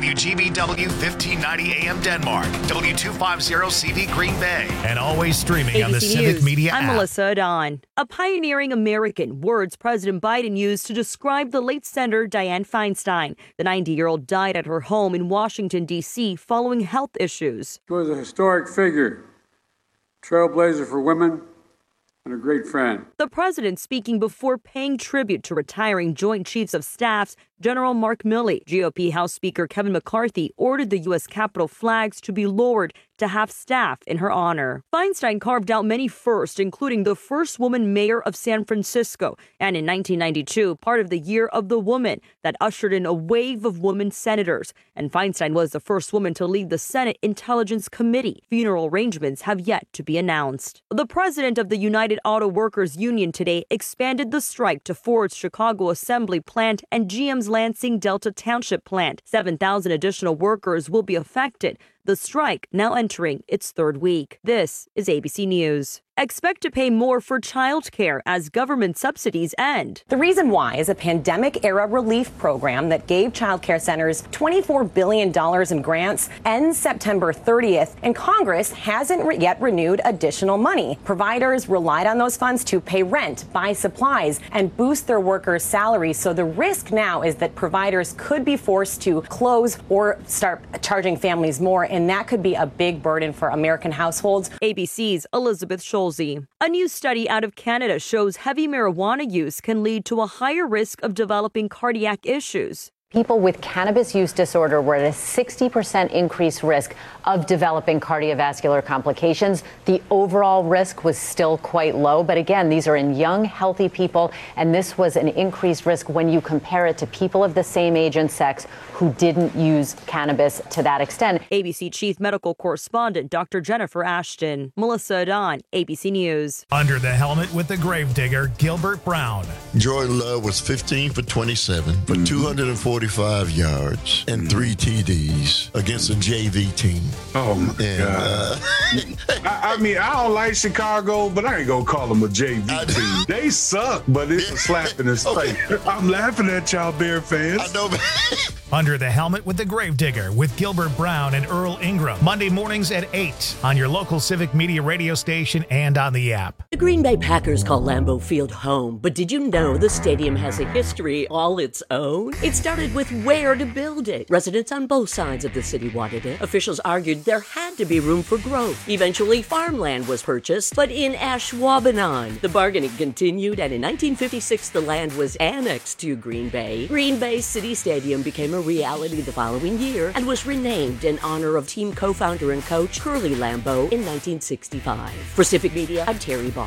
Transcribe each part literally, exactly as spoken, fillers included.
W G B W fifteen ninety A M Denmark, W two fifty C V Green Bay, and always streaming A B C on the News. Civic Media I'm app. Melissa Adon. A pioneering American, words President Biden used to describe the late Senator Dianne Feinstein. The ninety-year-old died at her home in Washington, D C following health issues. She was a historic figure, trailblazer for women, and a great friend. The president speaking before paying tribute to retiring Joint Chiefs of Staffs General Mark Milley. G O P House Speaker Kevin McCarthy ordered the U S Capitol flags to be lowered to half staff in her honor. Feinstein carved out many firsts, including the first woman mayor of San Francisco, and in nineteen ninety-two, part of the Year of the Woman that ushered in a wave of women senators. And Feinstein was the first woman to lead the Senate Intelligence Committee. Funeral arrangements have yet to be announced. The president of the United Auto Workers Union today expanded the strike to Ford's Chicago assembly plant and G M's Lansing Delta Township plant. seven thousand additional workers will be affected. The strike now entering its third week. This is A B C News. Expect to pay more for childcare as government subsidies end. The reason why is a pandemic-era relief program that gave childcare centers twenty-four billion dollars in grants ends September thirtieth, and Congress hasn't re- yet renewed additional money. Providers relied on those funds to pay rent, buy supplies, and boost their workers' salaries. So the risk now is that providers could be forced to close or start charging families more, and that could be a big burden for American households. A B C's Elizabeth Schulze. A new study out of Canada shows heavy marijuana use can lead to a higher risk of developing cardiac issues. People with cannabis use disorder were at a sixty percent increased risk of developing cardiovascular complications. The overall risk was still quite low. But again, these are in young, healthy people. And this was an increased risk when you compare it to people of the same age and sex who didn't use cannabis to that extent. A B C Chief Medical Correspondent Doctor Jennifer Ashton. Melissa Adon, A B C News. Under the helmet with the gravedigger, Gilbert Brown. Jordan Love was fifteen for twenty-seven for mm-hmm. two hundred forty-five yards and three T Ds against a J V team. Oh, my and, God. Uh, I, I mean, I don't like Chicago, but I ain't going to call them a J V team. They suck, but it's a slap in his okay. face. I'm laughing at y'all Bear fans. I know, man. Under the helmet with the gravedigger with Gilbert Brown and Earl Ingram. Monday mornings at eight on your local Civic Media radio station and on the app. The Green Bay Packers call Lambeau Field home, but did you know the stadium has a history all its own? It started with where to build it. Residents on both sides of the city wanted it. Officials argued there had to be room for growth. Eventually, farmland was purchased, but in Ashwaubenon. The bargaining continued, and in nineteen fifty-six, the land was annexed to Green Bay. Green Bay City Stadium became a reality the following year and was renamed in honor of team co-founder and coach Curly Lambeau in nineteen sixty-five. For Civic Media, I'm Terry Barr.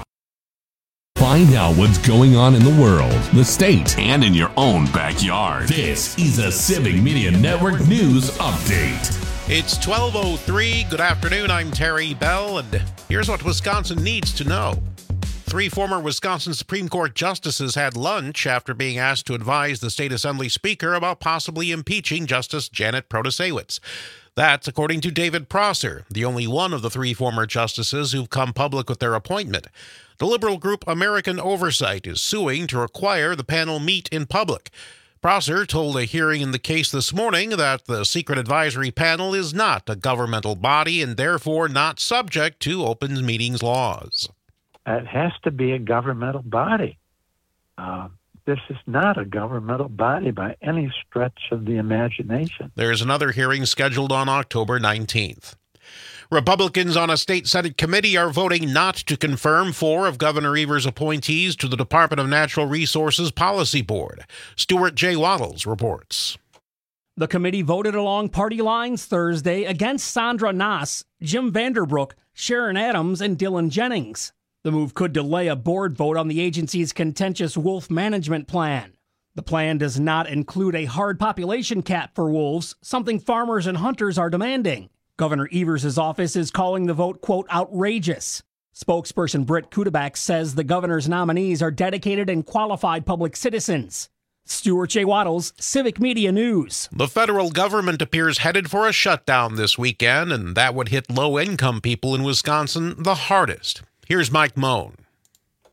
Find out what's going on in the world, the state, and in your own backyard. This is a Civic Media Network News Update. It's twelve oh three. Good afternoon. I'm Terry Bell, and here's what Wisconsin needs to know. Three former Wisconsin Supreme Court justices had lunch after being asked to advise the state assembly speaker about possibly impeaching Justice Janet Protasiewicz. That's according to David Prosser, the only one of the three former justices who've come public with their appointment. The liberal group American Oversight is suing to require the panel meet in public. Prosser told a hearing in the case this morning that the secret advisory panel is not a governmental body and therefore not subject to open meetings laws. It has to be a governmental body. Uh, this is not a governmental body by any stretch of the imagination. There's another hearing scheduled on October nineteenth. Republicans on a state Senate committee are voting not to confirm four of Governor Evers' appointees to the Department of Natural Resources Policy Board. Stuart J. Waddles reports. The committee voted along party lines Thursday against Sandra Nass, Jim Vanderbrook, Sharon Adams, and Dylan Jennings. The move could delay a board vote on the agency's contentious wolf management plan. The plan does not include a hard population cap for wolves, something farmers and hunters are demanding. Governor Evers' office is calling the vote, quote, outrageous. Spokesperson Britt Kudabak says the governor's nominees are dedicated and qualified public citizens. Stuart J. Waddles, Civic Media News. The federal government appears headed for a shutdown this weekend, and that would hit low-income people in Wisconsin the hardest. Here's Mike Moan.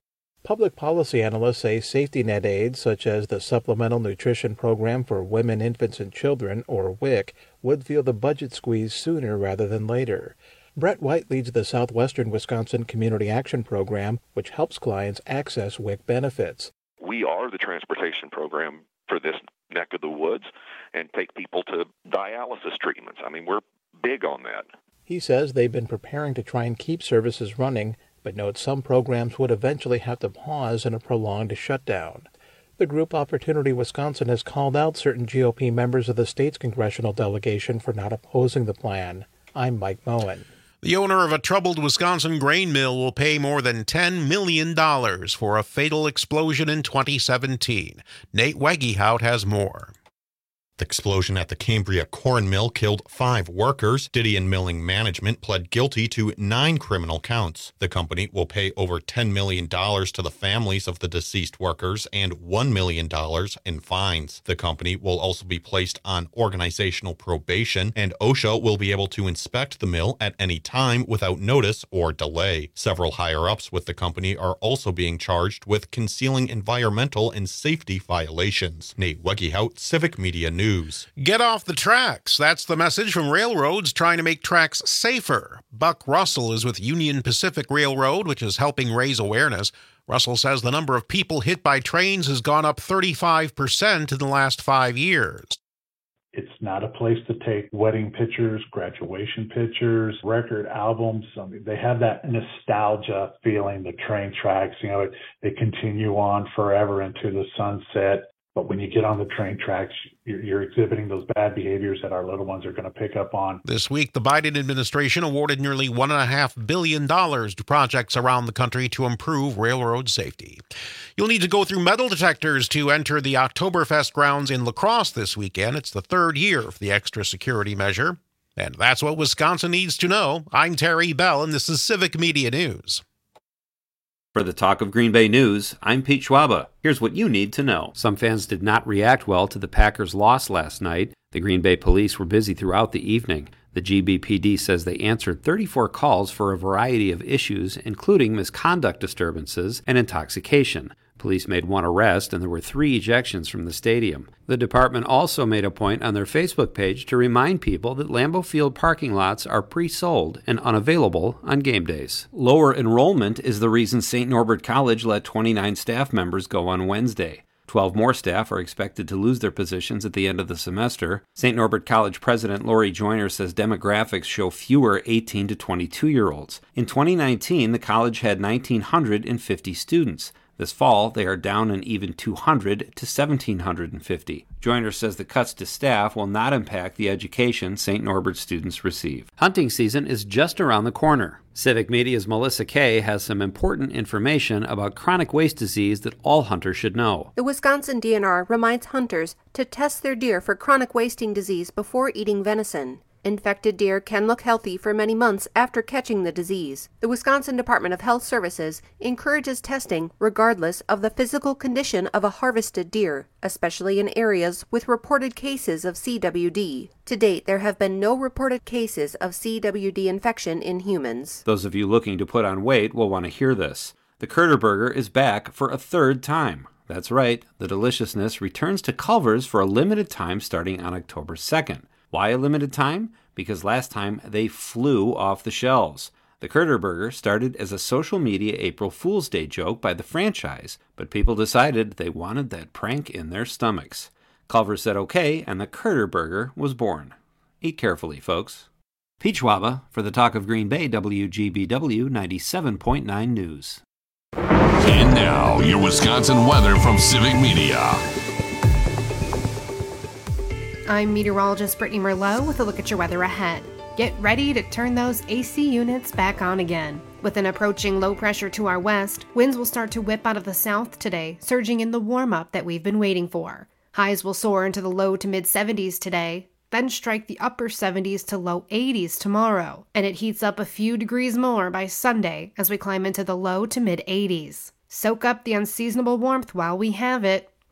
Public policy analysts say safety net aids, such as the Supplemental Nutrition Program for Women, Infants, and Children, or W I C, would feel the budget squeeze sooner rather than later. Brett White leads the Southwestern Wisconsin Community Action Program, which helps clients access W I C benefits. We are the transportation program for this neck of the woods and take people to dialysis treatments. I mean, we're big on that. He says they've been preparing to try and keep services running, but notes some programs would eventually have to pause in a prolonged shutdown. The group Opportunity Wisconsin has called out certain G O P members of the state's congressional delegation for not opposing the plan. I'm Mike Moen. The owner of a troubled Wisconsin grain mill will pay more than ten million dollars for a fatal explosion in twenty seventeen. Nate Wegehout has more. The explosion at the Cambria corn mill killed five workers. Didion Milling Management pled guilty to nine criminal counts. The company will pay over ten million dollars to the families of the deceased workers and one million dollars in fines. The company will also be placed on organizational probation, and OSHA will be able to inspect the mill at any time without notice or delay. Several higher-ups with the company are also being charged with concealing environmental and safety violations. Nate Wegehout, Civic Media News. News. Get off the tracks. That's the message from railroads trying to make tracks safer. Buck Russell is with Union Pacific Railroad, which is helping raise awareness. Russell says the number of people hit by trains has gone up thirty-five percent in the last five years. It's not a place to take wedding pictures, graduation pictures, record albums. I mean, they have that nostalgia feeling, the train tracks, you know, it, they continue on forever into the sunset. But when you get on the train tracks, you're, you're exhibiting those bad behaviors that our little ones are going to pick up on. This week, the Biden administration awarded nearly one point five billion dollars to projects around the country to improve railroad safety. You'll need to go through metal detectors to enter the Oktoberfest grounds in La Crosse this weekend. It's the third year of the extra security measure. And that's what Wisconsin needs to know. I'm Terry Bell, and this is Civic Media News. For the Talk of Green Bay News, I'm Pete Schwaba. Here's what you need to know. Some fans did not react well to the Packers' loss last night. The Green Bay police were busy throughout the evening. The G B P D says they answered thirty-four calls for a variety of issues, including misconduct disturbances and intoxication. Police made one arrest, and there were three ejections from the stadium. The department also made a point on their Facebook page to remind people that Lambeau Field parking lots are pre-sold and unavailable on game days. Lower enrollment is the reason Saint Norbert College let twenty-nine staff members go on Wednesday. Twelve more staff are expected to lose their positions at the end of the semester. Saint Norbert College President Lori Joyner says demographics show fewer eighteen to twenty-two-year-olds. In twenty nineteen, the college had one thousand nine hundred fifty students. This fall, they are down an even two hundred to one thousand seven hundred fifty. Joyner says the cuts to staff will not impact the education Saint Norbert students receive. Hunting season is just around the corner. Civic Media's Melissa Kay has some important information about chronic waste disease that all hunters should know. The Wisconsin D N R reminds hunters to test their deer for chronic wasting disease before eating venison. Infected deer can look healthy for many months after catching the disease. The Wisconsin Department of Health Services encourages testing regardless of the physical condition of a harvested deer, especially in areas with reported cases of C W D. To date, there have been no reported cases of C W D infection in humans. Those of you looking to put on weight will want to hear this. The Curter Burger is back for a third time. That's right, the deliciousness returns to Culver's for a limited time starting on October second. Why a limited time? Because last time they flew off the shelves. The Curter Burger started as a social media April Fool's Day joke by the franchise, but people decided they wanted that prank in their stomachs. Culver said okay, and the Curter Burger was born. Eat carefully, folks. Pete Schwaba for the Talk of Green Bay, W G B W ninety-seven point nine News. And now, your Wisconsin weather from Civic Media. I'm meteorologist Brittany Merlot with a look at your weather ahead. Get ready to turn those A C units back on again. With an approaching low pressure to our west, winds will start to whip out of the south today, surging in the warm-up that we've been waiting for. Highs will soar into the low to mid-seventies today, then strike the upper seventies to low eighties tomorrow, and it heats up a few degrees more by Sunday as we climb into the low to mid-eighties. Soak up the unseasonable warmth while we have it.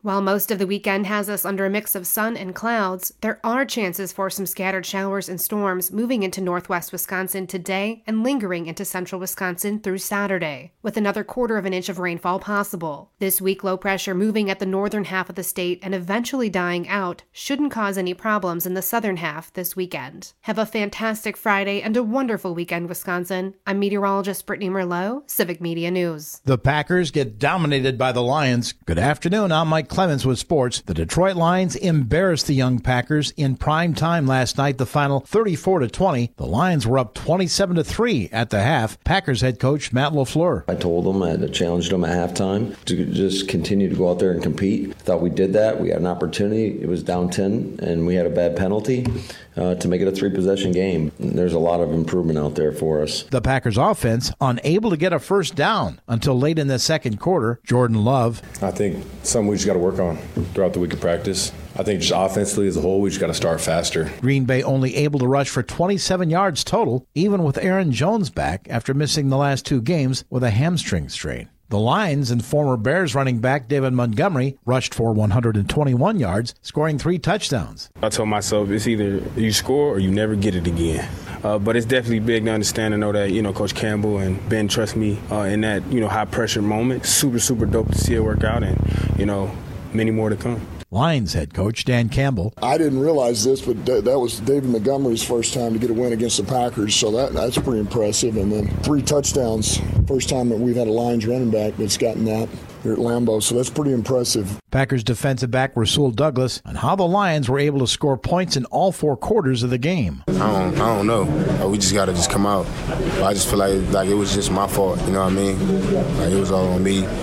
While most of the weekend has us under a mix of sun and clouds, there are chances for some scattered showers and storms moving into northwest Wisconsin today and lingering into central Wisconsin through Saturday, with another quarter of an inch of rainfall possible. This weak low pressure moving at the northern half of the state and eventually dying out shouldn't cause any problems in the southern half this weekend. Have a fantastic Friday and a wonderful weekend, Wisconsin. I'm meteorologist Brittany Merlot, Civic Media News. The Packers get dominated by the Lions. Good afternoon, I'm Mike Clemens with sports. The Detroit Lions embarrassed the young Packers in prime time last night, the final thirty-four to twenty. The Lions were up twenty-seven to three at the half. Packers head coach Matt LaFleur. I told them, I challenged them at halftime to just continue to go out there and compete. Thought we did that. We had an opportunity. It was down ten, and we had a bad penalty uh, to make it a three-possession game. There's a lot of improvement out there for us. The Packers offense unable to get a first down until late in the second quarter. Jordan Love. I think something we just got to work on throughout the week of practice. I think just offensively as a whole, we just got to start faster. Green Bay only able to rush for twenty-seven yards total, even with Aaron Jones back after missing the last two games with a hamstring strain. The Lions and former Bears running back David Montgomery rushed for one hundred twenty-one yards, scoring three touchdowns. I told myself it's either you score or you never get it again. Uh, but it's definitely big to understand and know that, you know, Coach Campbell and Ben trust me uh, in that, you know, high-pressure moment. Super, super dope to see it work out and, you know, many more to come. Lions head coach Dan Campbell. I didn't realize this, but that was David Montgomery's first time to get a win against the Packers, so that that's pretty impressive. And then three touchdowns, first time that we've had a Lions running back that's gotten that here at Lambeau, so that's pretty impressive. Packers defensive back Rasul Douglas on how the Lions were able to score points in all four quarters of the game. I don't, I don't know. Uh, we just got to just come out. I just feel like like it was just my fault, you know what I mean? Like it was all on me.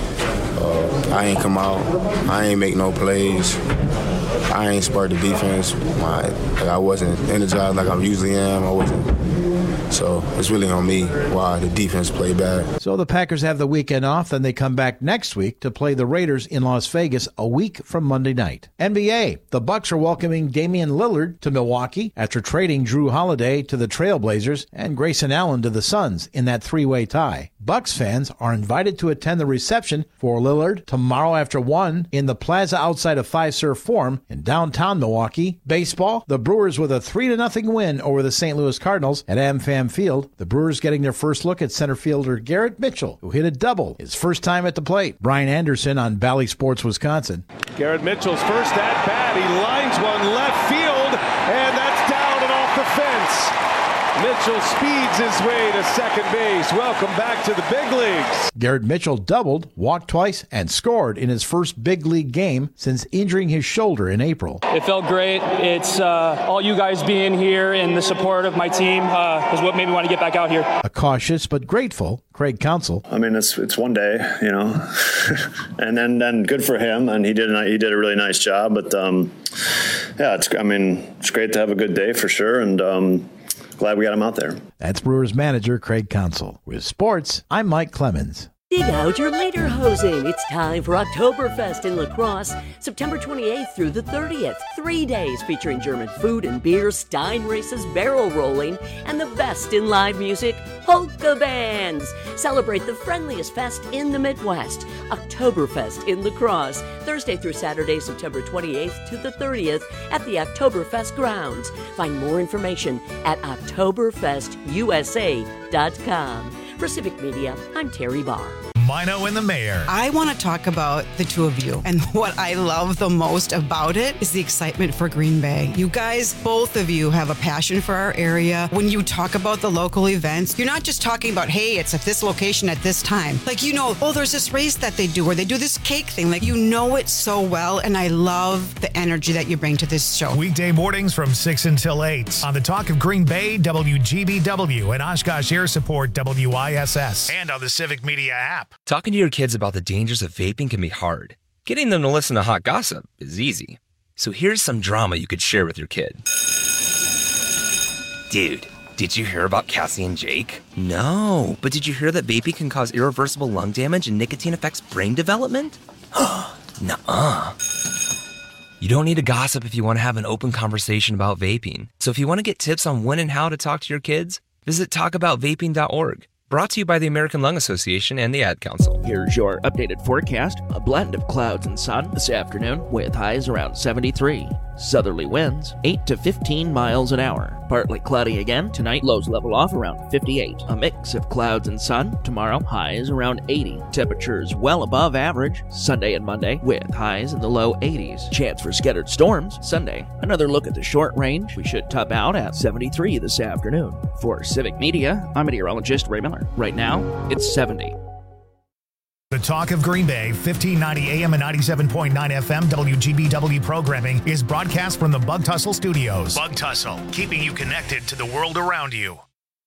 Uh, I ain't come out. I ain't make no plays. I ain't sparked the defense. My, like I wasn't energized like I usually am. I wasn't. So it's really on me why the defense played bad. So the Packers have the weekend off, then they come back next week to play the Raiders in Las Vegas a week from Monday night. N B A, the Bucks are welcoming Damian Lillard to Milwaukee after trading Drew Holiday to the Trailblazers and Grayson Allen to the Suns in that three-way tie. Bucks fans are invited to attend the reception for Lillard tomorrow after one in the plaza outside of Fiserv Forum in downtown Milwaukee. Baseball, the Brewers with a three to nothing win over the Saint Louis Cardinals at AmFam Field. The Brewers getting their first look at center fielder Garrett Mitchell, who hit a double his first time at the plate. Brian Anderson on Valley Sports, Wisconsin. Garrett Mitchell's first at bat. He lines one left field, and that's down and off the fence. Mitchell speeds his way to second base. Welcome back to the big leagues. Garrett Mitchell doubled, walked twice, and scored in his first big league game since injuring his shoulder in April. It felt great. It's uh, all you guys being here and the support of my team uh, is what made me want to get back out here. A cautious but grateful Craig Counsell. I mean, it's it's one day, you know, and then then good for him, and he did a, he did a really nice job. But um, yeah, it's I mean, it's great to have a good day for sure, and. Um, Glad we got him out there. That's Brewers manager Craig Counsell. With sports, I'm Mike Clemens. Dig out your lederhosen. It's time for Oktoberfest in La Crosse, September twenty-eighth through the thirtieth. Three days featuring German food and beer, Stein races, barrel rolling, and the best in live music, polka bands. Celebrate the friendliest fest in the Midwest, Oktoberfest in La Crosse, Thursday through Saturday, September twenty-eighth to the thirtieth at the Oktoberfest grounds. Find more information at oktoberfest u s a dot com. For Civic Media, I'm Terry Barr. Mino and the Mayor. I want to talk about the two of you. And what I love the most about it is the excitement for Green Bay. You guys, both of you have a passion for our area. When you talk about the local events, you're not just talking about, hey, it's at this location at this time. Like, you know, oh, there's this race that they do, or they do this cake thing. Like, you know it so well. And I love the energy that you bring to this show. Weekday mornings from six until eight on the Talk of Green Bay, W G B W, and Oshkosh Air Support, W I S S, and on the Civic Media app. Talking to your kids about the dangers of vaping can be hard. Getting them to listen to hot gossip is easy. So here's some drama you could share with your kid. Dude, did you hear about Cassie and Jake? No, but did you hear that vaping can cause irreversible lung damage and nicotine affects brain development? Nuh-uh. You don't need to gossip if you want to have an open conversation about vaping. So if you want to get tips on when and how to talk to your kids, visit talk about vaping dot org. Brought to you by the American Lung Association and the Ad Council. Here's your updated forecast. A blend of clouds and sun this afternoon with highs around seventy-three. Southerly winds eight to fifteen miles an hour. Partly cloudy again tonight. Lows level off around fifty-eight. A mix of clouds and sun. Tomorrow highs around eighty. Temperatures well above average. Sunday and Monday with highs in the low eighties. Chance for scattered storms Sunday. Another look at the short range. We should top out at seventy-three this afternoon. For Civic Media, I'm meteorologist Ray Miller. Right now, it's seventy. The Talk of Green Bay, fifteen ninety A M and ninety-seven point nine F M W G B W programming is broadcast from the Bug Tussle Studios. Bug Tussle, keeping you connected to the world around you.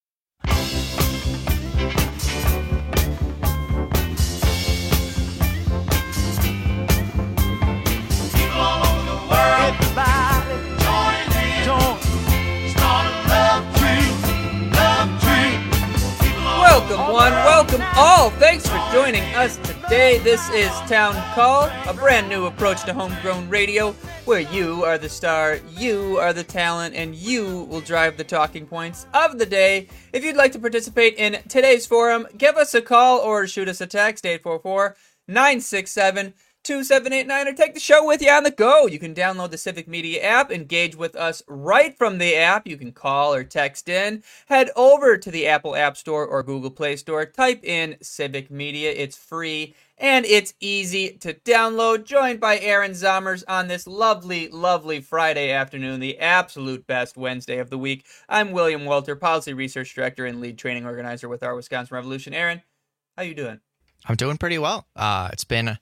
Welcome one, welcome all. Thanks for joining us today. This is Town Call, a brand new approach to homegrown radio where you are the star, you are the talent, and you will drive the talking points of the day. If you'd like to participate in today's forum, give us a call or shoot us a text, eight four four, nine six seven, two seven eight nine, or take the show with you on the go. You can download the Civic Media app, engage with us right from the app. You can call or text in. Head over to the Apple App Store or Google Play Store. Type in Civic Media. It's free and it's easy to download. Joined by Aaron Zommers on this lovely, lovely Friday afternoon, the absolute best Wednesday of the week. I'm William Walter, Policy Research Director and Lead Training Organizer with our Wisconsin Revolution. Aaron, how you doing? I'm doing pretty well. Uh, it's been...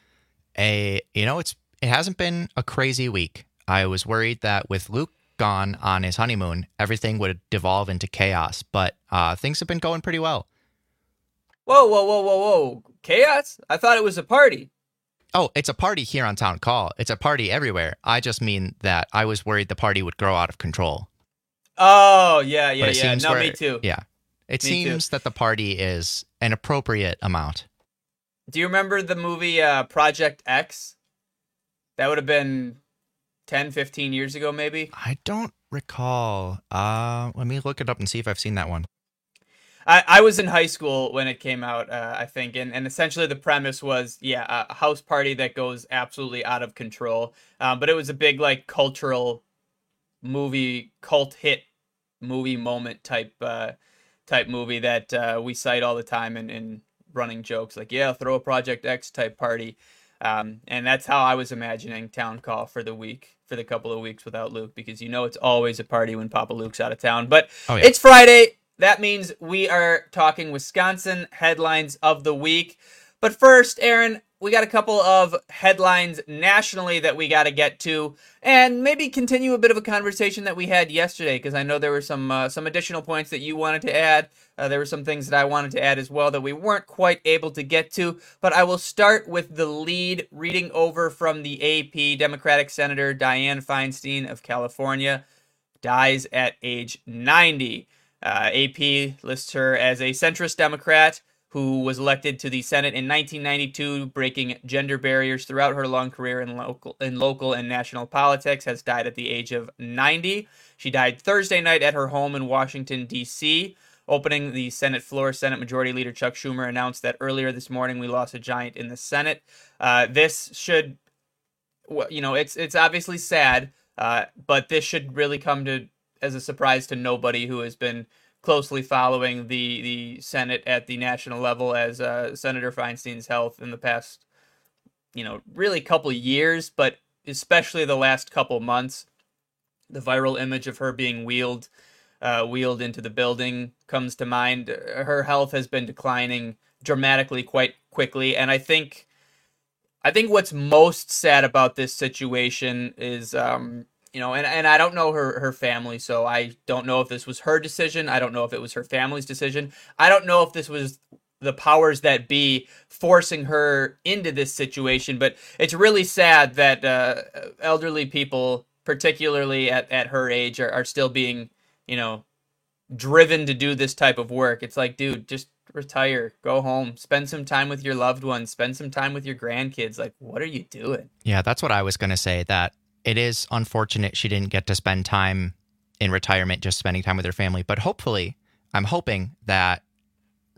A you know it's it hasn't been a crazy week. I was worried that with Luke gone on his honeymoon, everything would devolve into chaos, but uh, things have been going pretty well. Whoa, whoa, whoa, whoa, whoa! Chaos? I thought it was a party. Oh, it's a party here on Town Call. It's a party everywhere. I just mean that I was worried the party would grow out of control. Oh yeah, yeah, yeah. No, where, me too. Yeah, it me seems too. that the party is an appropriate amount. Do you remember the movie uh, Project X? That would have been ten, fifteen years ago, maybe? I don't recall. Uh, let me look it up and see if I've seen that one. I, I was in high school when it came out, uh, I think, and, and essentially the premise was, yeah, a house party that goes absolutely out of control. Um, but it was a big, like, cultural movie, cult hit movie moment type uh, type movie that uh, we cite all the time in, in running jokes like, yeah, throw a Project X type party. Um, and that's how I was imagining Town Call for the week, for the couple of weeks without Luke, because you know it's always a party when Papa Luke's out of town. But oh, yeah. It's Friday. That means we are talking Wisconsin headlines of the week. But first, Aaron, we got a couple of headlines nationally that we got to get to, and maybe continue a bit of a conversation that we had yesterday, because I know there were some uh, some additional points that you wanted to add. Uh, there were some things that I wanted to add as well that we weren't quite able to get to, but I will start with the lead, reading over from the A P. Democratic Senator Dianne Feinstein of California dies at age ninety. Uh, A P lists her as a centrist Democrat who was elected to the Senate in nineteen ninety-two, breaking gender barriers throughout her long career in local in local and national politics, has died at the age of ninety. She died Thursday night at her home in Washington, D C Opening the Senate floor, Senate Majority Leader Chuck Schumer announced that earlier this morning we lost a giant in the Senate. Uh, this should, you know, it's it's obviously sad, uh, but this should really come to as a surprise to nobody who has been closely following the, the Senate at the national level, as uh, Senator Feinstein's health in the past, you know, really couple years, but especially the last couple months. The viral image of her being wheeled, uh, wheeled into the building comes to mind. Her health has been declining dramatically quite quickly, and I think, I think what's most sad about this situation is, um, You know, and, and I don't know her, her family, so I don't know if this was her decision. I don't know if it was her family's decision. I don't know if this was the powers that be forcing her into this situation, but it's really sad that uh, elderly people, particularly at, at her age, are, are still being, you know, driven to do this type of work. It's like, dude, just retire, go home, spend some time with your loved ones, spend some time with your grandkids. Like, what are you doing? Yeah, that's what I was going to say, that it is unfortunate she didn't get to spend time in retirement, just spending time with her family. But hopefully, I'm hoping that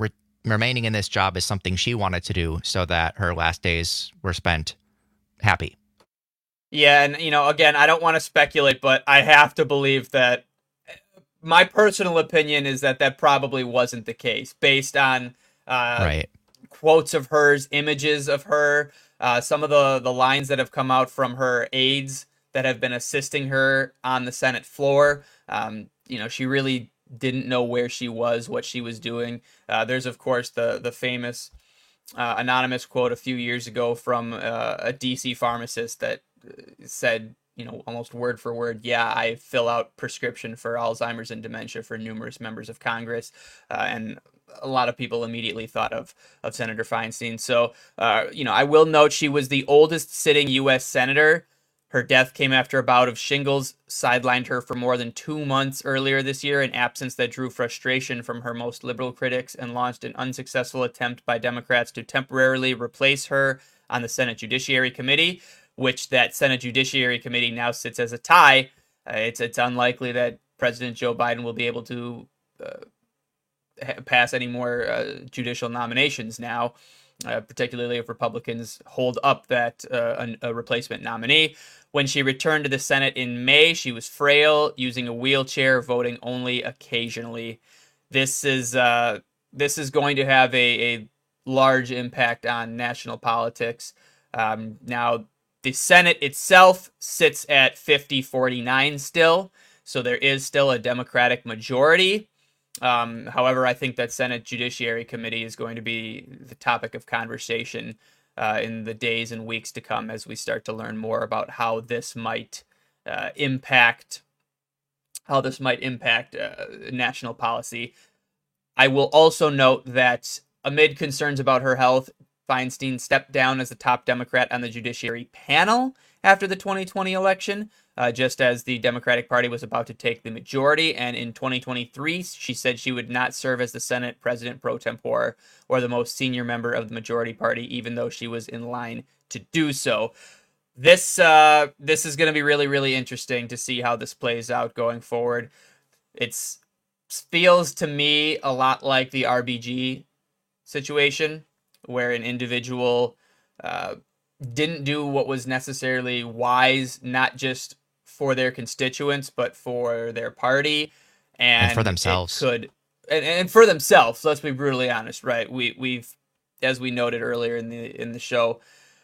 remaining in this job is something she wanted to do so that her last days were spent happy. Yeah, and, you know, again, I don't want to speculate, but I have to believe that my personal opinion is that that probably wasn't the case based on uh, right. quotes of hers, images of her, uh, some of the, the lines that have come out from her aides that have been assisting her on the Senate floor. Um, you know, she really didn't know where she was, what she was doing. Uh, there's, of course, the, the famous uh, anonymous quote a few years ago from uh, a D C pharmacist that said, you know, almost word for word, yeah, I fill out prescription for Alzheimer's and dementia for numerous members of Congress. Uh, and a lot of people immediately thought of, of Senator Feinstein. So, uh, you know, I will note she was the oldest sitting U S senator. Her death came after a bout of shingles, sidelined her for more than two months earlier this year, an absence that drew frustration from her most liberal critics and launched an unsuccessful attempt by Democrats to temporarily replace her on the Senate Judiciary Committee, which that Senate Judiciary Committee now sits as a tie. Uh, it's it's unlikely that President Joe Biden will be able to uh, ha- pass any more uh, judicial nominations now, uh, particularly if Republicans hold up that uh, a, a replacement nominee. When she returned to the Senate in May, she was frail, using a wheelchair, voting only occasionally. This is uh, this is going to have a, a large impact on national politics. Um, now, the Senate itself sits at fifty forty-nine still, so there is still a Democratic majority. Um, however, I think that Senate Judiciary Committee is going to be the topic of conversation uh, in the days and weeks to come as we start to learn more about how this might uh, impact how this might impact uh, national policy. I will also note that amid concerns about her health, Feinstein stepped down as the top Democrat on the Judiciary panel after the twenty twenty election, uh, just as the Democratic Party was about to take the majority. And in twenty twenty-three, she said she would not serve as the Senate President pro tempore or the most senior member of the majority party, even though she was in line to do so. This uh, this is going to be really, really interesting to see how this plays out going forward. It feels to me a lot like the R B G situation, where an individual uh, didn't do what was necessarily wise, not just for their constituents, but for their party and, and for themselves. Could and, and for themselves. Let's be brutally honest, right? We we've, as we noted earlier in the in the show,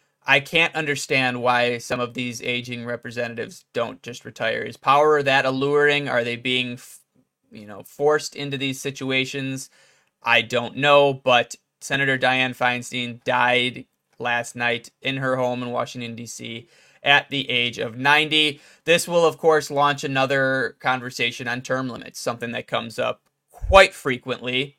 I can't understand why some of these aging representatives don't just retire. Is power that alluring? Are they being, you know, forced into these situations? I don't know, but Senator Dianne Feinstein died last night in her home in Washington, D C at the age of ninety. This will, of course, launch another conversation on term limits, something that comes up quite frequently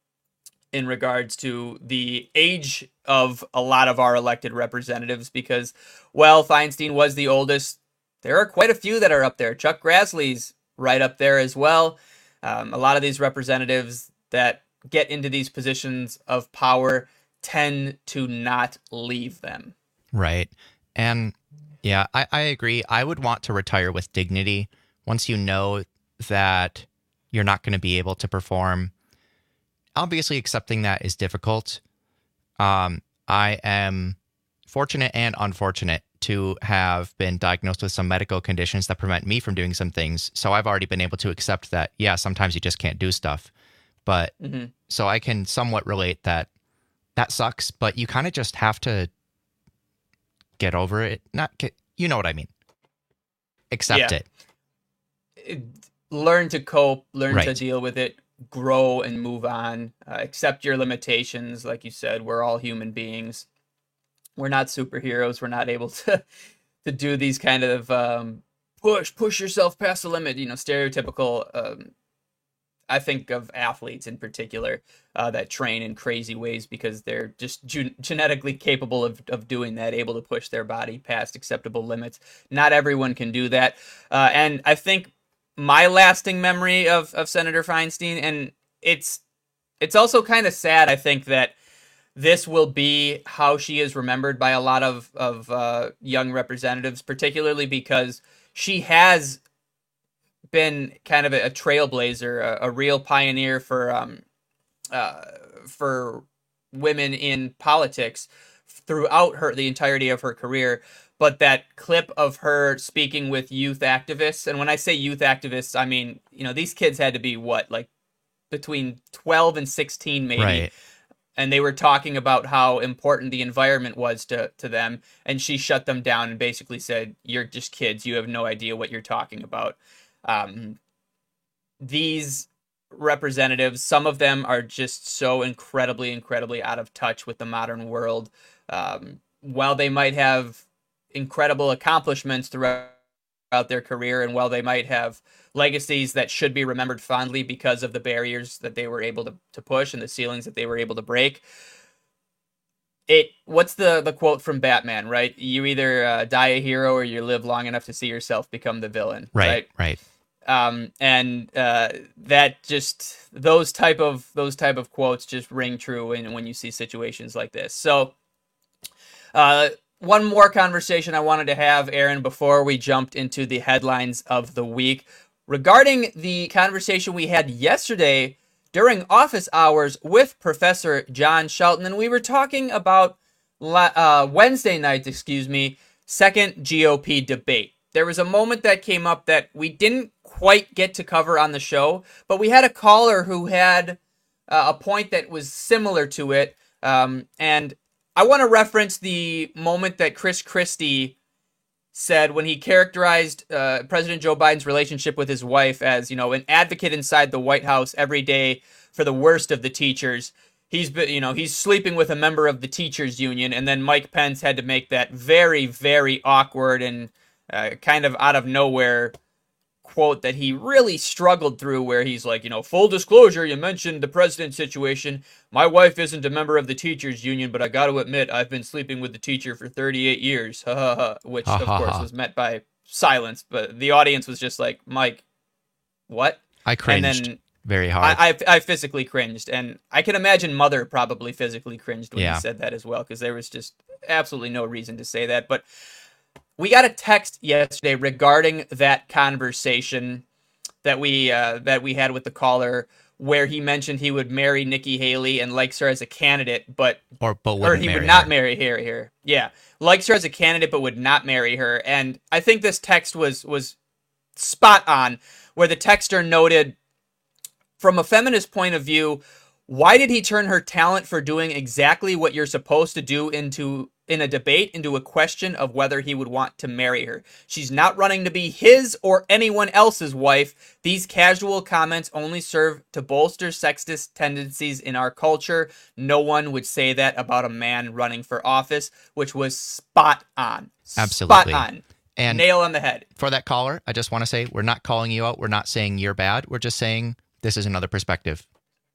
in regards to the age of a lot of our elected representatives because, well, Feinstein was the oldest. There are quite a few that are up there. Chuck Grassley's right up there as well. Um, a lot of these representatives that get into these positions of power tend to not leave them. Right. And yeah, I, I agree. I would want to retire with dignity once you know that you're not going to be able to perform. Obviously, accepting that is difficult. Um, I am fortunate and unfortunate to have been diagnosed with some medical conditions that prevent me from doing some things. So I've already been able to accept that, yeah, sometimes you just can't do stuff. But mm-hmm. so I can somewhat relate that that sucks, but you kind of just have to get over it. Not get, you know what I mean? Accept yeah. it. it. Learn to cope, learn right. to deal with it, grow and move on. Uh, accept your limitations. Like you said, we're all human beings. We're not superheroes. We're not able to to do these kind of um, push, push yourself past the limit, you know, stereotypical um I think of athletes in particular uh, that train in crazy ways because they're just ge- genetically capable of, of doing that, able to push their body past acceptable limits. Not everyone can do that. Uh, and I think my lasting memory of, of Senator Feinstein, and it's it's also kind of sad, I think, that this will be how she is remembered by a lot of, of uh, young representatives, particularly because she has been kind of a, a trailblazer, a, a real pioneer for um, uh, for women in politics throughout her the entirety of her career. But that clip of her speaking with youth activists, and when I say youth activists, I mean, you know, these kids had to be what, like between twelve and sixteen maybe. Right. And they were talking about how important the environment was to, to them. And she shut them down and basically said, you're just kids. You have no idea what you're talking about. Um, these representatives, some of them are just so incredibly, incredibly out of touch with the modern world. Um, while they might have incredible accomplishments throughout their career, and while they might have legacies that should be remembered fondly because of the barriers that they were able to, to push and the ceilings that they were able to break. It what's the, the quote from Batman, right? You either uh, die a hero or you live long enough to see yourself become the villain. Right, right. right? Um, and uh, that just those type of those type of quotes just ring true when, when you see situations like this. So uh, one more conversation I wanted to have, Aaron, before we jumped into the headlines of the week. Regarding the conversation we had yesterday during office hours with Professor John Shelton, and we were talking about uh, Wednesday night, excuse me, second G O P debate. There was a moment that came up that we didn't quite get to cover on the show, but we had a caller who had uh, a point that was similar to it, um, and I want to reference the moment that Chris Christie said when he characterized uh, President Joe Biden's relationship with his wife as, you know, an advocate inside the White House every day for the worst of the teachers. He's been, you know, he's sleeping with a member of the teachers union, and then Mike Pence had to make that very, very awkward and uh, kind of out of nowhere quote that he really struggled through, where he's like, you know, full disclosure, you mentioned the president situation. My wife isn't a member of the teachers union, but I got to admit, I've been sleeping with the teacher for thirty-eight years, which of course was met by silence. But the audience was just like, Mike, what? I cringed and then very hard. I, I, I physically cringed, and I can imagine Mother probably physically cringed when Yeah. he said that as well, because there was just absolutely no reason to say that. But we got a text yesterday regarding that conversation that we uh, that we had with the caller, where he mentioned he would marry Nikki Haley and likes her as a candidate, but or but or he marry would not her. marry her here. Yeah, likes her as a candidate, but would not marry her. And I think this text was was spot on, where the texter noted, from a feminist point of view, why did he turn her talent for doing exactly what you're supposed to do into in a debate into a question of whether he would want to marry her? She's not running to be his or anyone else's wife. These casual comments only serve to bolster sexist tendencies in our culture. No one would say that about a man running for office, which was spot on. Absolutely. Spot on. And nail on the head. For that caller, I just want to say, we're not calling you out. We're not saying you're bad. We're just saying this is another perspective.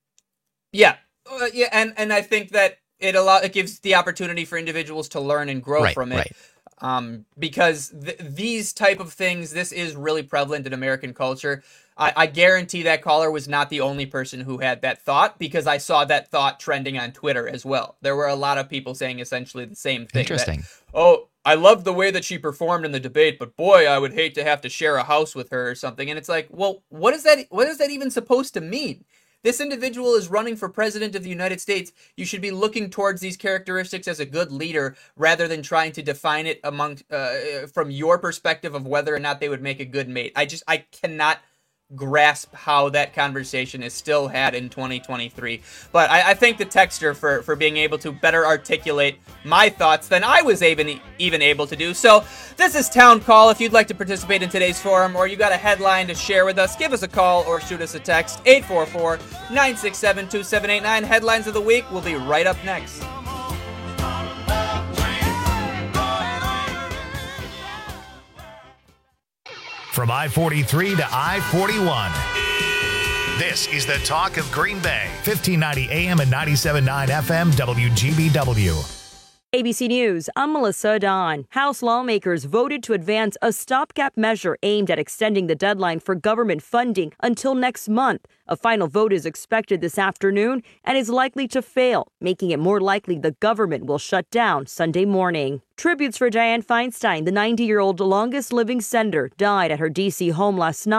Yeah. Uh, yeah, and, and I think that it allow it gives the opportunity for individuals to learn and grow Right, from it. right. Um, because th- these type of things, this is really prevalent in American culture. I-, I guarantee that caller was not the only person who had that thought, because I saw that thought trending on Twitter as well. There were a lot of people saying essentially the same thing. Interesting. That, oh, I loved the way that she performed in the debate, but boy, I would hate to have to share a house with her or something. And it's like, well, what is that? What is that even supposed to mean? This individual is running for president of the United States. You should be looking towards these characteristics as a good leader, rather than trying to define it among uh, from your perspective of whether or not they would make a good mate. I just I cannot grasp how that conversation is still had in twenty twenty-three. But I, I thank the texter for, for being able to better articulate my thoughts than I was even, even able to do. So this is Town Call. If you'd like to participate in today's forum, or you got a headline to share with us, give us a call or shoot us a text. eight four four, nine six seven, two seven eight nine. Headlines of the week will be right up next. From I forty-three to I forty-one. This is the talk of Green Bay. fifteen ninety A M and ninety-seven point nine F M W G B W. A B C News, I'm Melissa Don. House lawmakers voted to advance a stopgap measure aimed at extending the deadline for government funding until next month. A final vote is expected this afternoon and is likely to fail, making it more likely the government will shut down Sunday morning. Tributes for Dianne Feinstein, the ninety-year-old longest living senator, died at her D C home last night.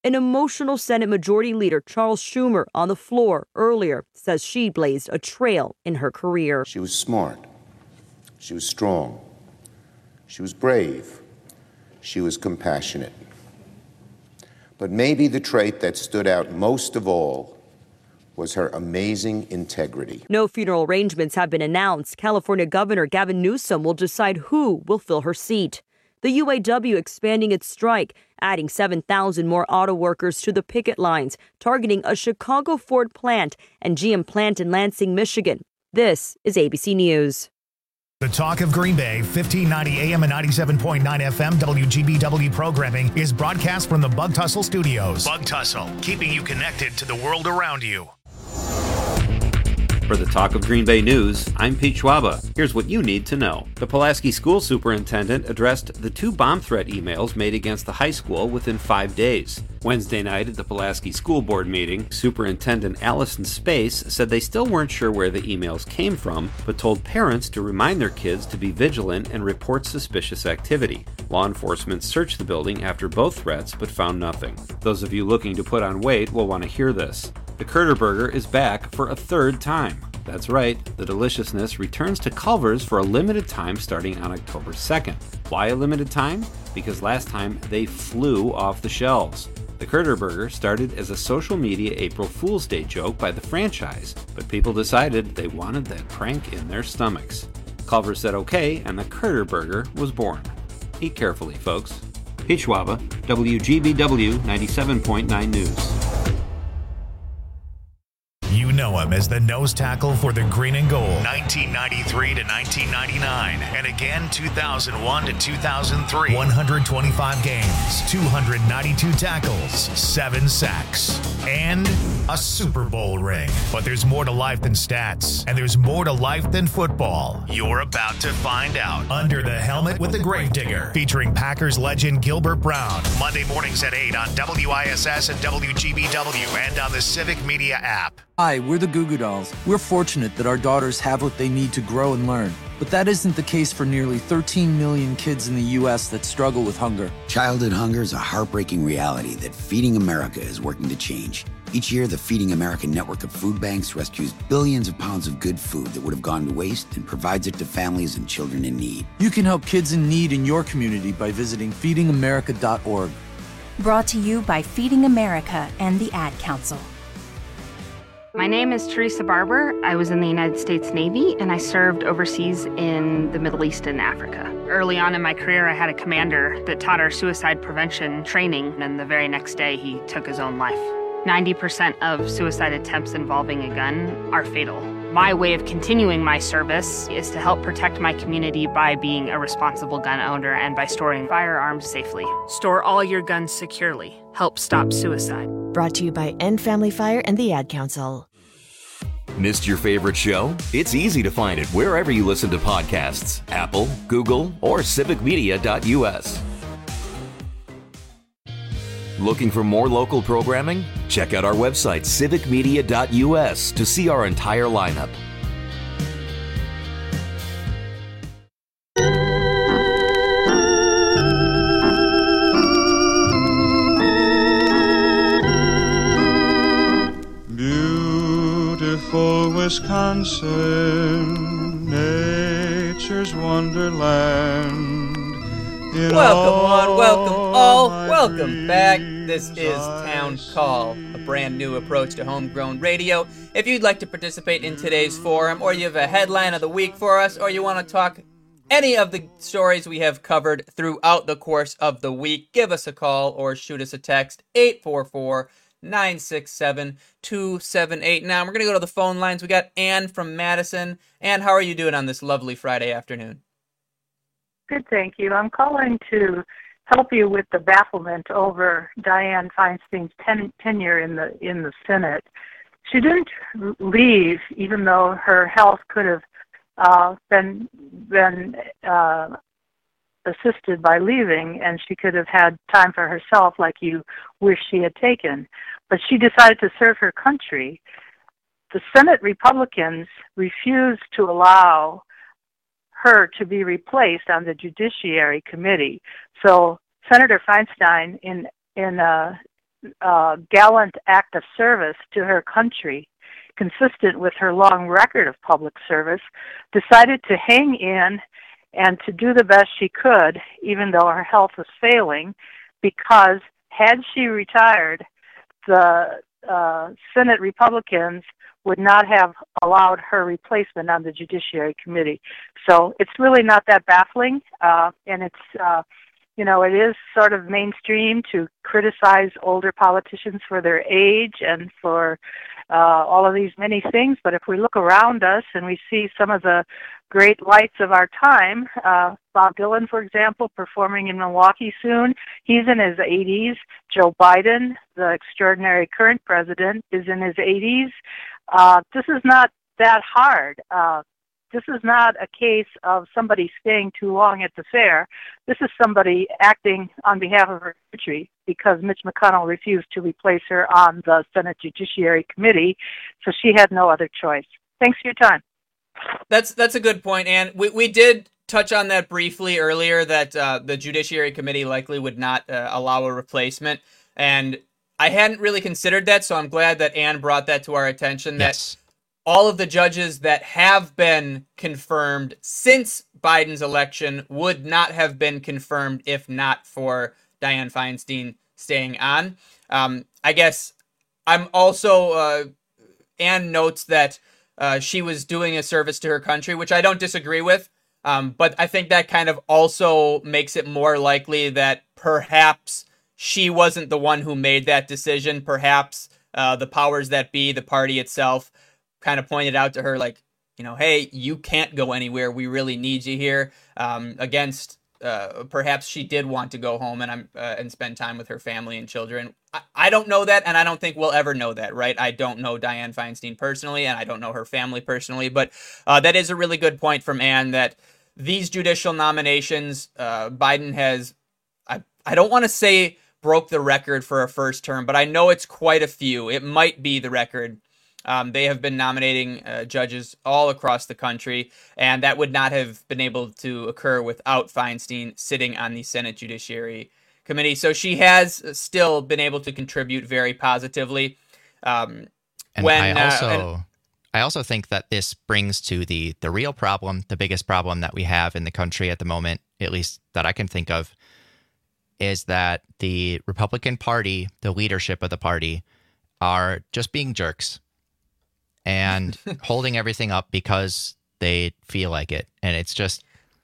An emotional Senate Majority Leader Charles Schumer on the floor earlier says she blazed a trail in her career. She was smart. She was strong. She was brave. She was compassionate. But maybe the trait that stood out most of all was her amazing integrity. No funeral arrangements have been announced. California Governor Gavin Newsom will decide who will fill her seat. The U A W expanding its strike, adding seven thousand more auto workers to the picket lines, targeting a Chicago Ford plant and G M plant in Lansing, Michigan. This is A B C News. The Talk of Green Bay, fifteen ninety A M and ninety-seven point nine F M W G B W programming is broadcast from the Bug Tussle Studios. Bug Tussle, keeping you connected to the world around you. For the Talk of Green Bay News, I'm Pete Schwaba. Here's what you need to know. The Pulaski School Superintendent addressed the two bomb threat emails made against the high school within five days. Wednesday night at the Pulaski School Board meeting, Superintendent Allison Space said they still weren't sure where the emails came from, but told parents to remind their kids to be vigilant and report suspicious activity. Law enforcement searched the building after both threats, but found nothing. Those of you looking to put on weight will want to hear this. The Curter Burger is back for a third time. That's right, the deliciousness returns to Culver's for a limited time starting on October second. Why a limited time? Because last time they flew off the shelves. The Curter Burger started as a social media April Fool's Day joke by the franchise, but people decided they wanted that prank in their stomachs. Culver's said okay, and the Curter Burger was born. Eat carefully, folks. Pete Schwaba, W G B W ninety-seven point nine News. You know him as the nose tackle for the Green and Gold, nineteen ninety-three to nineteen ninety-nine, and again two thousand one to two thousand three. one hundred twenty-five games, two hundred ninety-two tackles, seven sacks, and a Super Bowl ring. But there's more to life than stats, and there's more to life than football. You're about to find out. Under the Helmet with the Gravedigger, featuring Packers legend Gilbert Brown, Monday mornings at eight on W I S S and W G B W and on the Civic Media app. Hi, we're the Goo Goo Dolls. We're fortunate that our daughters have what they need to grow and learn. But that isn't the case for nearly thirteen million kids in the U S that struggle with hunger. Childhood hunger is a heartbreaking reality that Feeding America is working to change. Each year, the Feeding America network of food banks rescues billions of pounds of good food that would have gone to waste and provides it to families and children in need. You can help kids in need in your community by visiting feeding america dot org. Brought to you by Feeding America and the Ad Council. My name is Teresa Barber. I was in the United States Navy, and I served overseas in the Middle East and Africa. Early on in my career, I had a commander that taught our suicide prevention training, and the very next day, he took his own life. ninety percent of suicide attempts involving a gun are fatal. My way of continuing my service is to help protect my community by being a responsible gun owner and by storing firearms safely. Store all your guns securely. Help stop suicide. Brought to you by End Family Fire and the Ad Council. Missed your favorite show? It's easy to find it wherever you listen to podcasts. Apple, Google, or civic media dot U S. Looking for more local programming? Check out our website, civic media dot U S, to see our entire lineup. Beautiful Wisconsin, nature's wonderland. Welcome one, welcome all, welcome back. This is Town Call, a brand new approach to homegrown radio. If you'd like to participate in today's forum, or you have a headline of the week for us, or you want to talk any of the stories we have covered throughout the course of the week, give us a call or shoot us a text, eight four four, nine six seven, two seven eight. Now, we're going to go to the phone lines. We got Ann from Madison. Ann, how are you doing on this lovely Friday afternoon? Good, thank you. I'm calling to help you with the bafflement over Dianne Feinstein's ten, tenure in the in the Senate. She didn't leave, even though her health could have uh, been been uh, assisted by leaving, and she could have had time for herself, like you wish she had taken. But she decided to serve her country. The Senate Republicans refused to allow her to be replaced on the Judiciary Committee. So Senator Feinstein, in in a uh, gallant act of service to her country, consistent with her long record of public service, decided to hang in and to do the best she could, even though her health was failing, because had she retired, the uh, Senate Republicans would not have allowed her replacement on the Judiciary Committee. So it's really not that baffling, uh, and it's, uh, you know, it is sort of mainstream to criticize older politicians for their age and for uh, all of these many things, but if we look around us and we see some of the great lights of our time, uh, Bob Dylan, for example, performing in Milwaukee soon, he's in his eighties. Joe Biden, the extraordinary current president, is in his eighties. Uh, this is not that hard. Uh, this is not a case of somebody staying too long at the fair. This is somebody acting on behalf of her country because Mitch McConnell refused to replace her on the Senate Judiciary Committee, so she had no other choice. Thanks for your time. That's that's a good point, Ann. We we did touch on that briefly earlier, that uh, the Judiciary Committee likely would not uh, allow a replacement, and I hadn't really considered that, so I'm glad that Ann brought that to our attention, that Yes. all of the judges that have been confirmed since Biden's election would not have been confirmed if not for Dianne Feinstein staying on. Um, I guess I'm also, uh, Ann notes that uh, she was doing a service to her country, which I don't disagree with, um, but I think that kind of also makes it more likely that perhaps she wasn't the one who made that decision. Perhaps uh, the powers that be, the party itself, kind of pointed out to her, like, you know, hey, you can't go anywhere. We really need you here. Um, against, uh, perhaps she did want to go home and um, uh, and spend time with her family and children. I, I don't know that, and I don't think we'll ever know that, right? I don't know Dianne Feinstein personally, and I don't know her family personally, but uh, that is a really good point from Ann, that these judicial nominations, uh, Biden has, I, I don't want to say broke the record for a first term, but I know it's quite a few. It might be the record. Um, they have been nominating uh, judges all across the country, and that would not have been able to occur without Feinstein sitting on the Senate Judiciary Committee. So she has still been able to contribute very positively. Um, And when, I also, uh, and, I also think that this brings to the the real problem, the biggest problem that we have in the country at the moment, at least that I can think of, is that the Republican Party, the leadership of the party, are just being jerks and holding everything up because they feel like it. And it's just...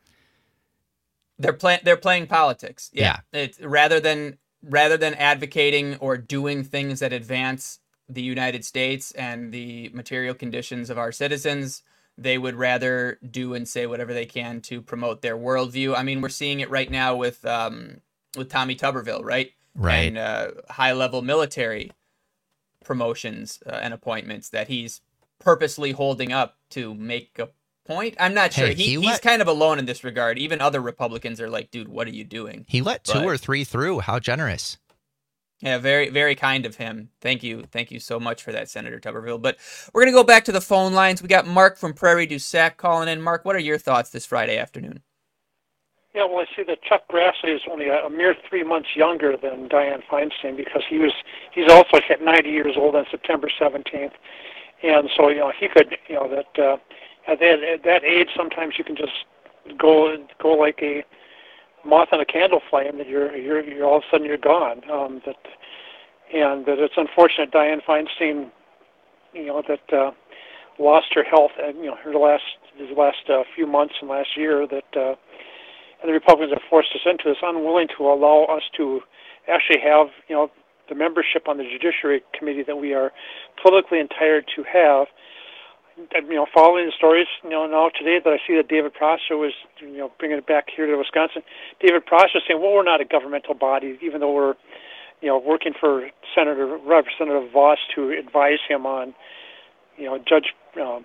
They're, play, they're playing politics. Yeah. yeah. It's, rather than rather than advocating or doing things that advance the United States and the material conditions of our citizens, they would rather do and say whatever they can to promote their worldview. I mean, we're seeing it right now with um, with Tommy Tuberville, right? Right. And uh, high-level military promotions uh, and appointments that he's purposely holding up to make a point. I'm not sure. Hey, he, he he's let- kind of alone in this regard. Even other Republicans are like, dude, what are you doing? He let two But- or three through. How generous. Yeah, very, very kind of him. Thank you. Thank you so much for that, Senator Tuberville. But we're going to go back to the phone lines. We got Mark from Prairie du Sac calling in. Mark, what are your thoughts this Friday afternoon? Yeah, well, I see that Chuck Grassley is only a, a mere three months younger than Dianne Feinstein because he was he's also hit ninety years old on September seventeenth, and so you know he could you know that uh, at that at that age sometimes you can just go go like a moth on a candle flame that you're you're you're all of a sudden you're gone. Um, that and that it's unfortunate Dianne Feinstein, you know that uh, lost her health and you know her last his last uh, few months and last year that. Uh, And the Republicans have forced us into this, unwilling to allow us to actually have, you know, the membership on the Judiciary Committee that we are politically entitled to have. And, you know, following the stories, you know, now today that I see that David Prosser was, you know, bringing it back here to Wisconsin. David Prosser saying, well, we're not a governmental body, even though we're, you know, working for Senator Representative Voss to advise him on, you know, Judge uh,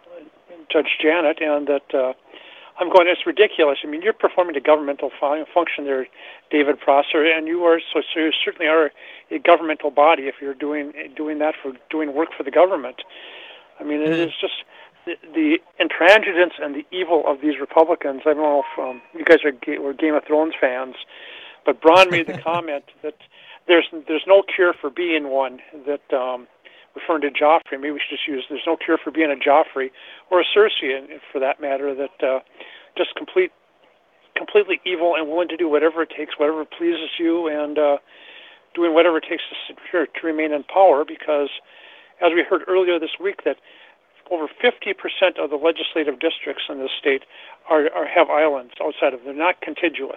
Judge Janet, and that. Uh, I'm going, it's ridiculous. I mean, you're performing a governmental fu- function there, David Prosser, and you are so, so you certainly are a governmental body if you're doing doing that for doing work for the government. I mean, it is just the, the intransigence and the evil of these Republicans. I don't know if um, you guys are, were Game of Thrones fans, but Braun made the comment that there's there's no cure for being one. That um, referring to Joffrey, maybe we should just use there's no cure for being a Joffrey or a Cersei, for that matter. That uh, just complete, completely evil and willing to do whatever it takes, whatever pleases you, and uh, doing whatever it takes to, to remain in power. Because, as we heard earlier this week, that over fifty percent of the legislative districts in this state are, are have islands outside of them. They're not contiguous.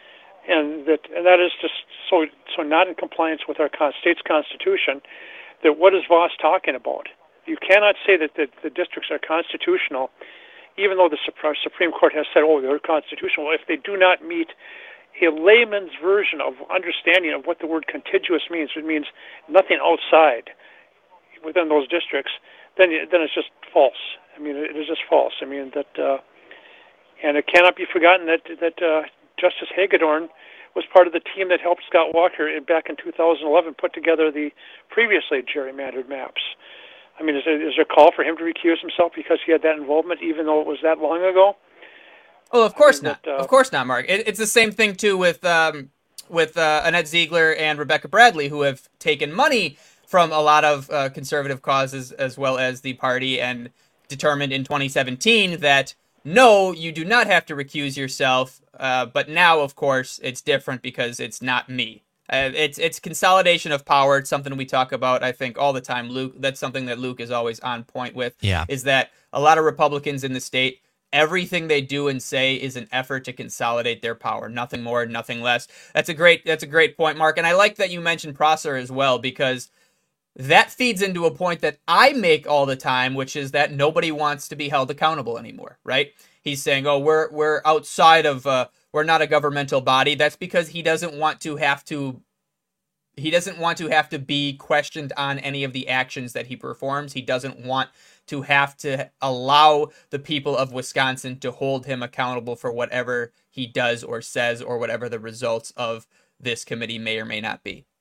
And that and that is just so so not in compliance with our con- state's constitution. That what is Voss talking about? You cannot say that the, the districts are constitutional, even though the Supreme Court has said, oh, they're constitutional, if they do not meet a layman's version of understanding of what the word contiguous means. It means nothing outside within those districts. Then then it's just false. I mean, it is just false. I mean that, uh, and it cannot be forgotten that that. Uh, Justice Hagedorn was part of the team that helped Scott Walker back in two thousand eleven put together the previously gerrymandered maps. I mean, is there, is there a call for him to recuse himself because he had that involvement, even though it was that long ago? Oh, of course I mean, not. That, uh, of course not, Mark. It, it's the same thing, too, with um, with uh, Annette Ziegler and Rebecca Bradley, who have taken money from a lot of uh, conservative causes as well as the party and determined in twenty seventeen that no, you do not have to recuse yourself, uh, but now, of course, it's different because it's not me. Uh, it's it's consolidation of power. It's something we talk about, I think, all the time. Luke, that's something that Luke is always on point with, yeah. is that a lot of Republicans in the state, everything they do and say is an effort to consolidate their power. Nothing more, nothing less. That's a great that's a great point, Mark. And I like that you mentioned Prosser as well, because that feeds into a point that I make all the time, which is that nobody wants to be held accountable anymore, right? He's saying, oh, we're we're outside of, uh, we're not a governmental body. That's because he doesn't want to have to, he doesn't want to have to be questioned on any of the actions that he performs. He doesn't want to have to allow the people of Wisconsin to hold him accountable for whatever he does or says or whatever the results of this committee may or may not be.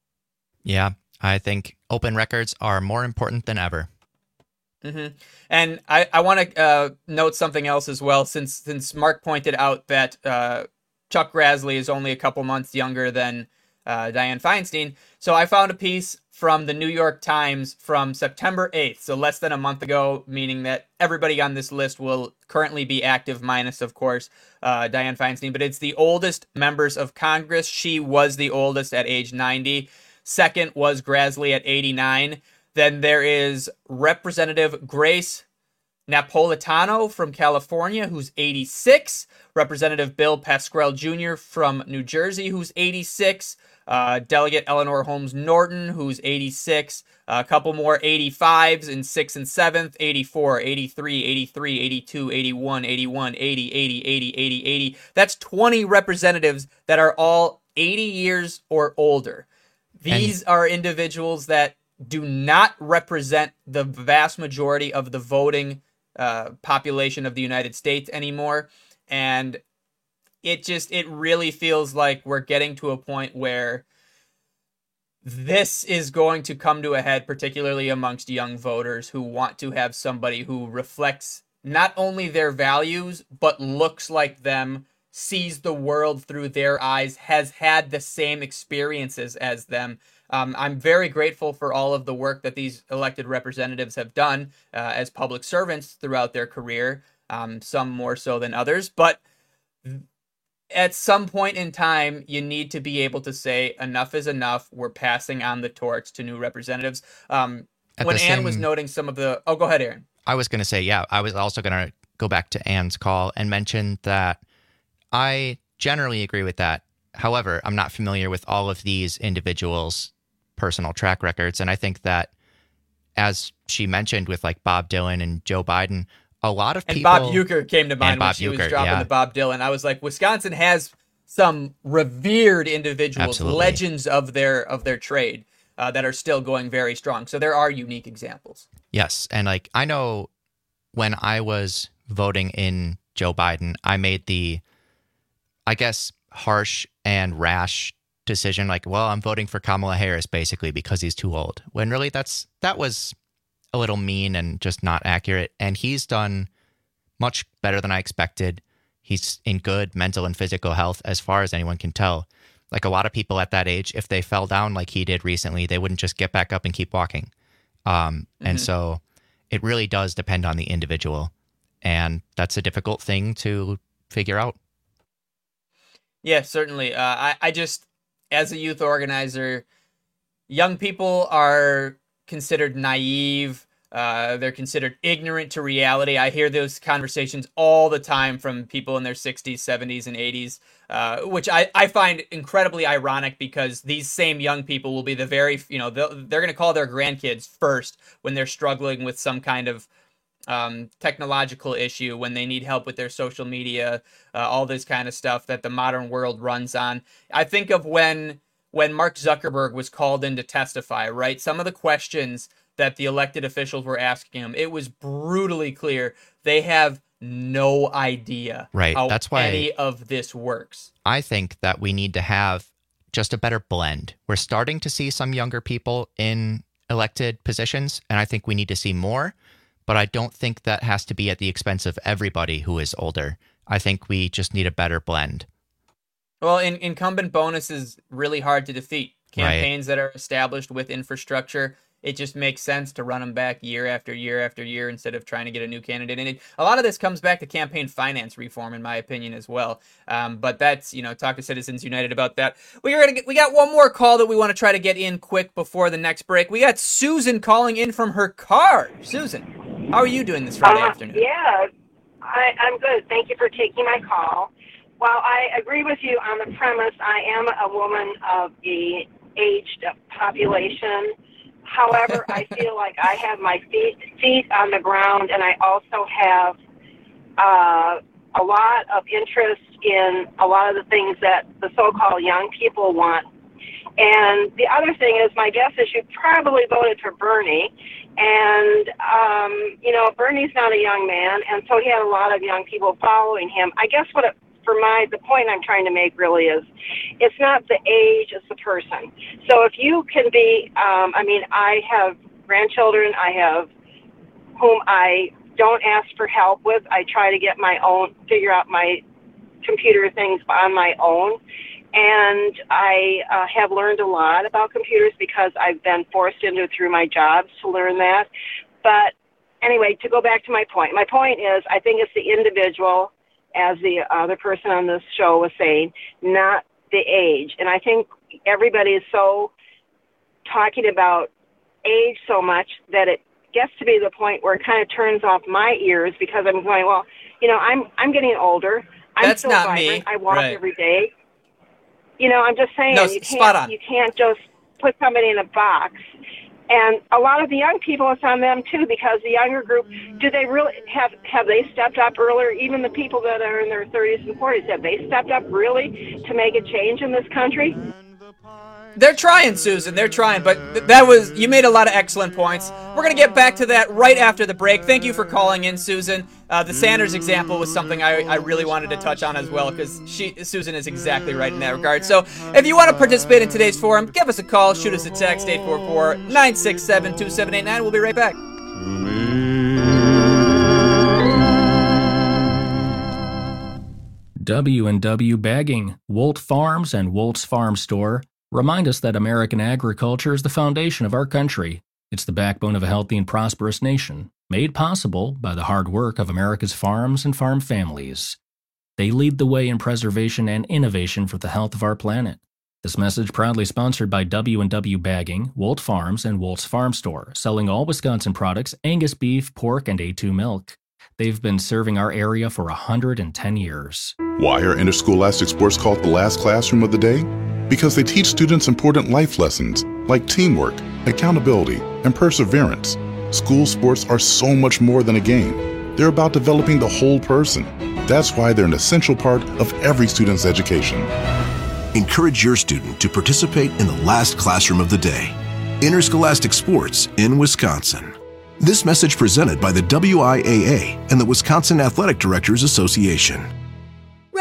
Yeah. I think open records are more important than ever. Mm-hmm. And I, I want to uh, note something else as well, since since Mark pointed out that uh, Chuck Grassley is only a couple months younger than uh, Dianne Feinstein. So I found a piece from the New York Times from September eighth, so less than a month ago, meaning that everybody on this list will currently be active, minus, of course, uh, Dianne Feinstein. But it's the oldest members of Congress. She was the oldest at age ninety. Second was Grassley at eighty-nine. Then there is Representative Grace Napolitano from California, who's eighty-six. Representative Bill Pascrell Junior from New Jersey, who's eighty-six. Uh, Delegate Eleanor Holmes Norton, who's eighty-six. Uh, a couple more eighty-fives in sixth and seventh. eighty-four, eighty-three, eighty-three, eighty-two, eighty-one, eighty-one, eighty, eighty, eighty, eighty, eighty. That's twenty representatives that are all eighty years or older. These and, are individuals that do not represent the vast majority of the voting uh, population of the United States anymore. And it just, it really feels like we're getting to a point where this is going to come to a head, particularly amongst young voters who want to have somebody who reflects not only their values, but looks like them, sees the world through their eyes, has had the same experiences as them. Um, I'm very grateful for all of the work that these elected representatives have done uh, as public servants throughout their career, um, some more so than others. But at some point in time, you need to be able to say enough is enough. We're passing on the torch to new representatives. Um, when Ann same... was noting some of the... Oh, go ahead, Aaron. I was going to say, yeah, I was also going to go back to Ann's call and mention that I generally agree with that. However, I'm not familiar with all of these individuals' personal track records. And I think that, as she mentioned with like Bob Dylan and Joe Biden, a lot of people... And Bob Uecker came to mind when Bob she Uecker, was dropping yeah. the Bob Dylan. I was like, Wisconsin has some revered individuals, Absolutely. legends of their of their trade uh, that are still going very strong. So there are unique examples. Yes. And like, I know when I was voting in Joe Biden, I made the, I guess, harsh and rash decision, like, well, I'm voting for Kamala Harris basically because he's too old. When really that's that was a little mean and just not accurate. And he's done much better than I expected. He's in good mental and physical health as far as anyone can tell. Like a lot of people at that age, if they fell down like he did recently, they wouldn't just get back up and keep walking. Um, mm-hmm. And so it really does depend on the individual. And that's a difficult thing to figure out. Yeah, certainly. Uh, I, I just, as a youth organizer, young people are considered naive. Uh, they're considered ignorant to reality. I hear those conversations all the time from people in their sixties, seventies, and eighties, uh, which I, I find incredibly ironic because these same young people will be the very, you know, they're going to call their grandkids first when they're struggling with some kind of um, technological issue, when they need help with their social media, uh, all this kind of stuff that the modern world runs on. I think of when when Mark Zuckerberg was called in to testify, right? Some of the questions that the elected officials were asking him, it was brutally clear they have no idea right. how That's why any of this works. I think that we need to have just a better blend. We're starting to see some younger people in elected positions, and I think we need to see more, but I don't think that has to be at the expense of everybody who is older. I think we just need a better blend. Well, in, incumbent bonus is really hard to defeat. Campaigns right. that are established with infrastructure, it just makes sense to run them back year after year after year instead of trying to get a new candidate. And it, a lot of this comes back to campaign finance reform, in my opinion, as well. Um, but that's, you know, talk to Citizens United about that. We're gonna get, we got one more call that we want to try to get in quick before the next break. We got Susan calling in from her car. Susan, how are you doing this Friday uh, afternoon? Yeah, I, I'm good. Thank you for taking my call. While I agree with you on the premise, I am a woman of the aged population. However, I feel like I have my feet feet on the ground, and I also have uh, a lot of interest in a lot of the things that the so-called young people want. And the other thing is, my guess is you probably voted for Bernie, and um, you know Bernie's not a young man, and so he had a lot of young people following him. I guess what it, for my the point I'm trying to make really is, it's not the age, it's the person. So if you can be, um, I mean, I have grandchildren, I have whom I don't ask for help with. I try to get my own, figure out my computer things on my own. And I uh, have learned a lot about computers because I've been forced into it through my jobs to learn that. But anyway, to go back to my point, my point is I think it's the individual, as the other person on this show was saying, not the age. And I think everybody is so talking about age so much that it gets to be the point where it kind of turns off my ears because I'm going, well, you know, I'm I'm getting older. I'm That's still not vibrant. me. I walk Right. every day. You know, I'm just saying No, you spot can't on. you can't just put somebody in a box. And a lot of the young people, it's on them too, because the younger group, do they really have have they stepped up earlier? Even the people that are in their thirties and forties, have they stepped up really to make a change in this country? They're trying, Susan. They're trying, but th- that was you made a lot of excellent points. We're gonna get back to that right after the break. Thank you for calling in, Susan. Uh, the Sanders example was something I, I really wanted to touch on as well because she Susan is exactly right in that regard. So if you want to participate in today's forum, give us a call, shoot us a text eight four four, nine six seven, two seven eight nine. We'll be right back. W and W Bagging, Wolt Farms and Wolt's Farm Store remind us that American agriculture is the foundation of our country. It's the backbone of a healthy and prosperous nation, made possible by the hard work of America's farms and farm families. They lead the way in preservation and innovation for the health of our planet. This message proudly sponsored by W and W Bagging, Wolt Farms, and Wolt's Farm Store, selling all Wisconsin products, Angus beef, pork, and A two milk. They've been serving our area for one hundred ten years. Why are interscholastic sports called the last classroom of the day? Because they teach students important life lessons like teamwork, accountability, and perseverance. School sports are so much more than a game. They're about developing the whole person. That's why they're an essential part of every student's education. Encourage your student to participate in the last classroom of the day. Interscholastic sports in Wisconsin. This message presented by the W I A A and the Wisconsin Athletic Directors Association.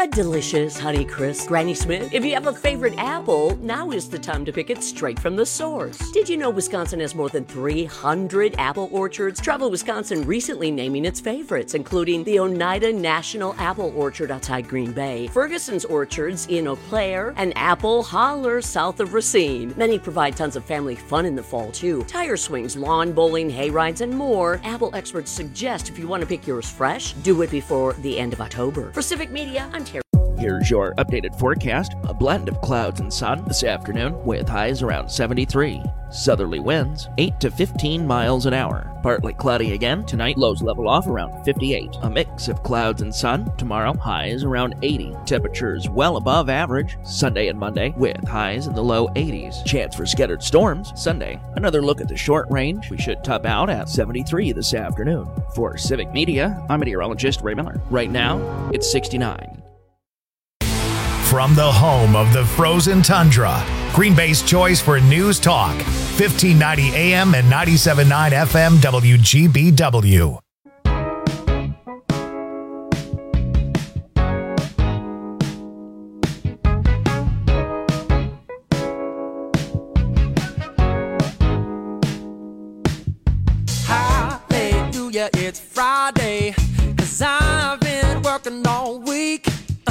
a delicious Honey Crisp, Granny Smith? If you have a favorite apple, now is the time to pick it straight from the source. Did you know Wisconsin has more than three hundred apple orchards? Travel Wisconsin recently naming its favorites, including the Oneida National Apple Orchard outside Green Bay, Ferguson's Orchards in Eau Claire, and Apple Holler south of Racine. Many provide tons of family fun in the fall, too. Tire swings, lawn bowling, hay rides, and more. Apple experts suggest if you want to pick yours fresh, do it before the end of October. For Civic Media, I'm Terry. Here's your updated forecast. A blend of clouds and sun this afternoon with highs around seventy-three. Southerly winds eight to fifteen miles an hour. Partly cloudy again tonight, lows level off around fifty-eight. A mix of clouds and sun tomorrow, highs around eighty. Temperatures well above average Sunday and Monday with highs in the low eighties. Chance for scattered storms Sunday. Another look at the short range. We should top out at seventy-three this afternoon. For Civic Media, I'm meteorologist Ray Miller. Right now, it's sixty-nine. From the home of the frozen tundra, Green Bay's choice for news talk, fifteen ninety A M and ninety-seven point nine F M W G B W. Hallelujah, it's Friday, 'cause I've been working all week.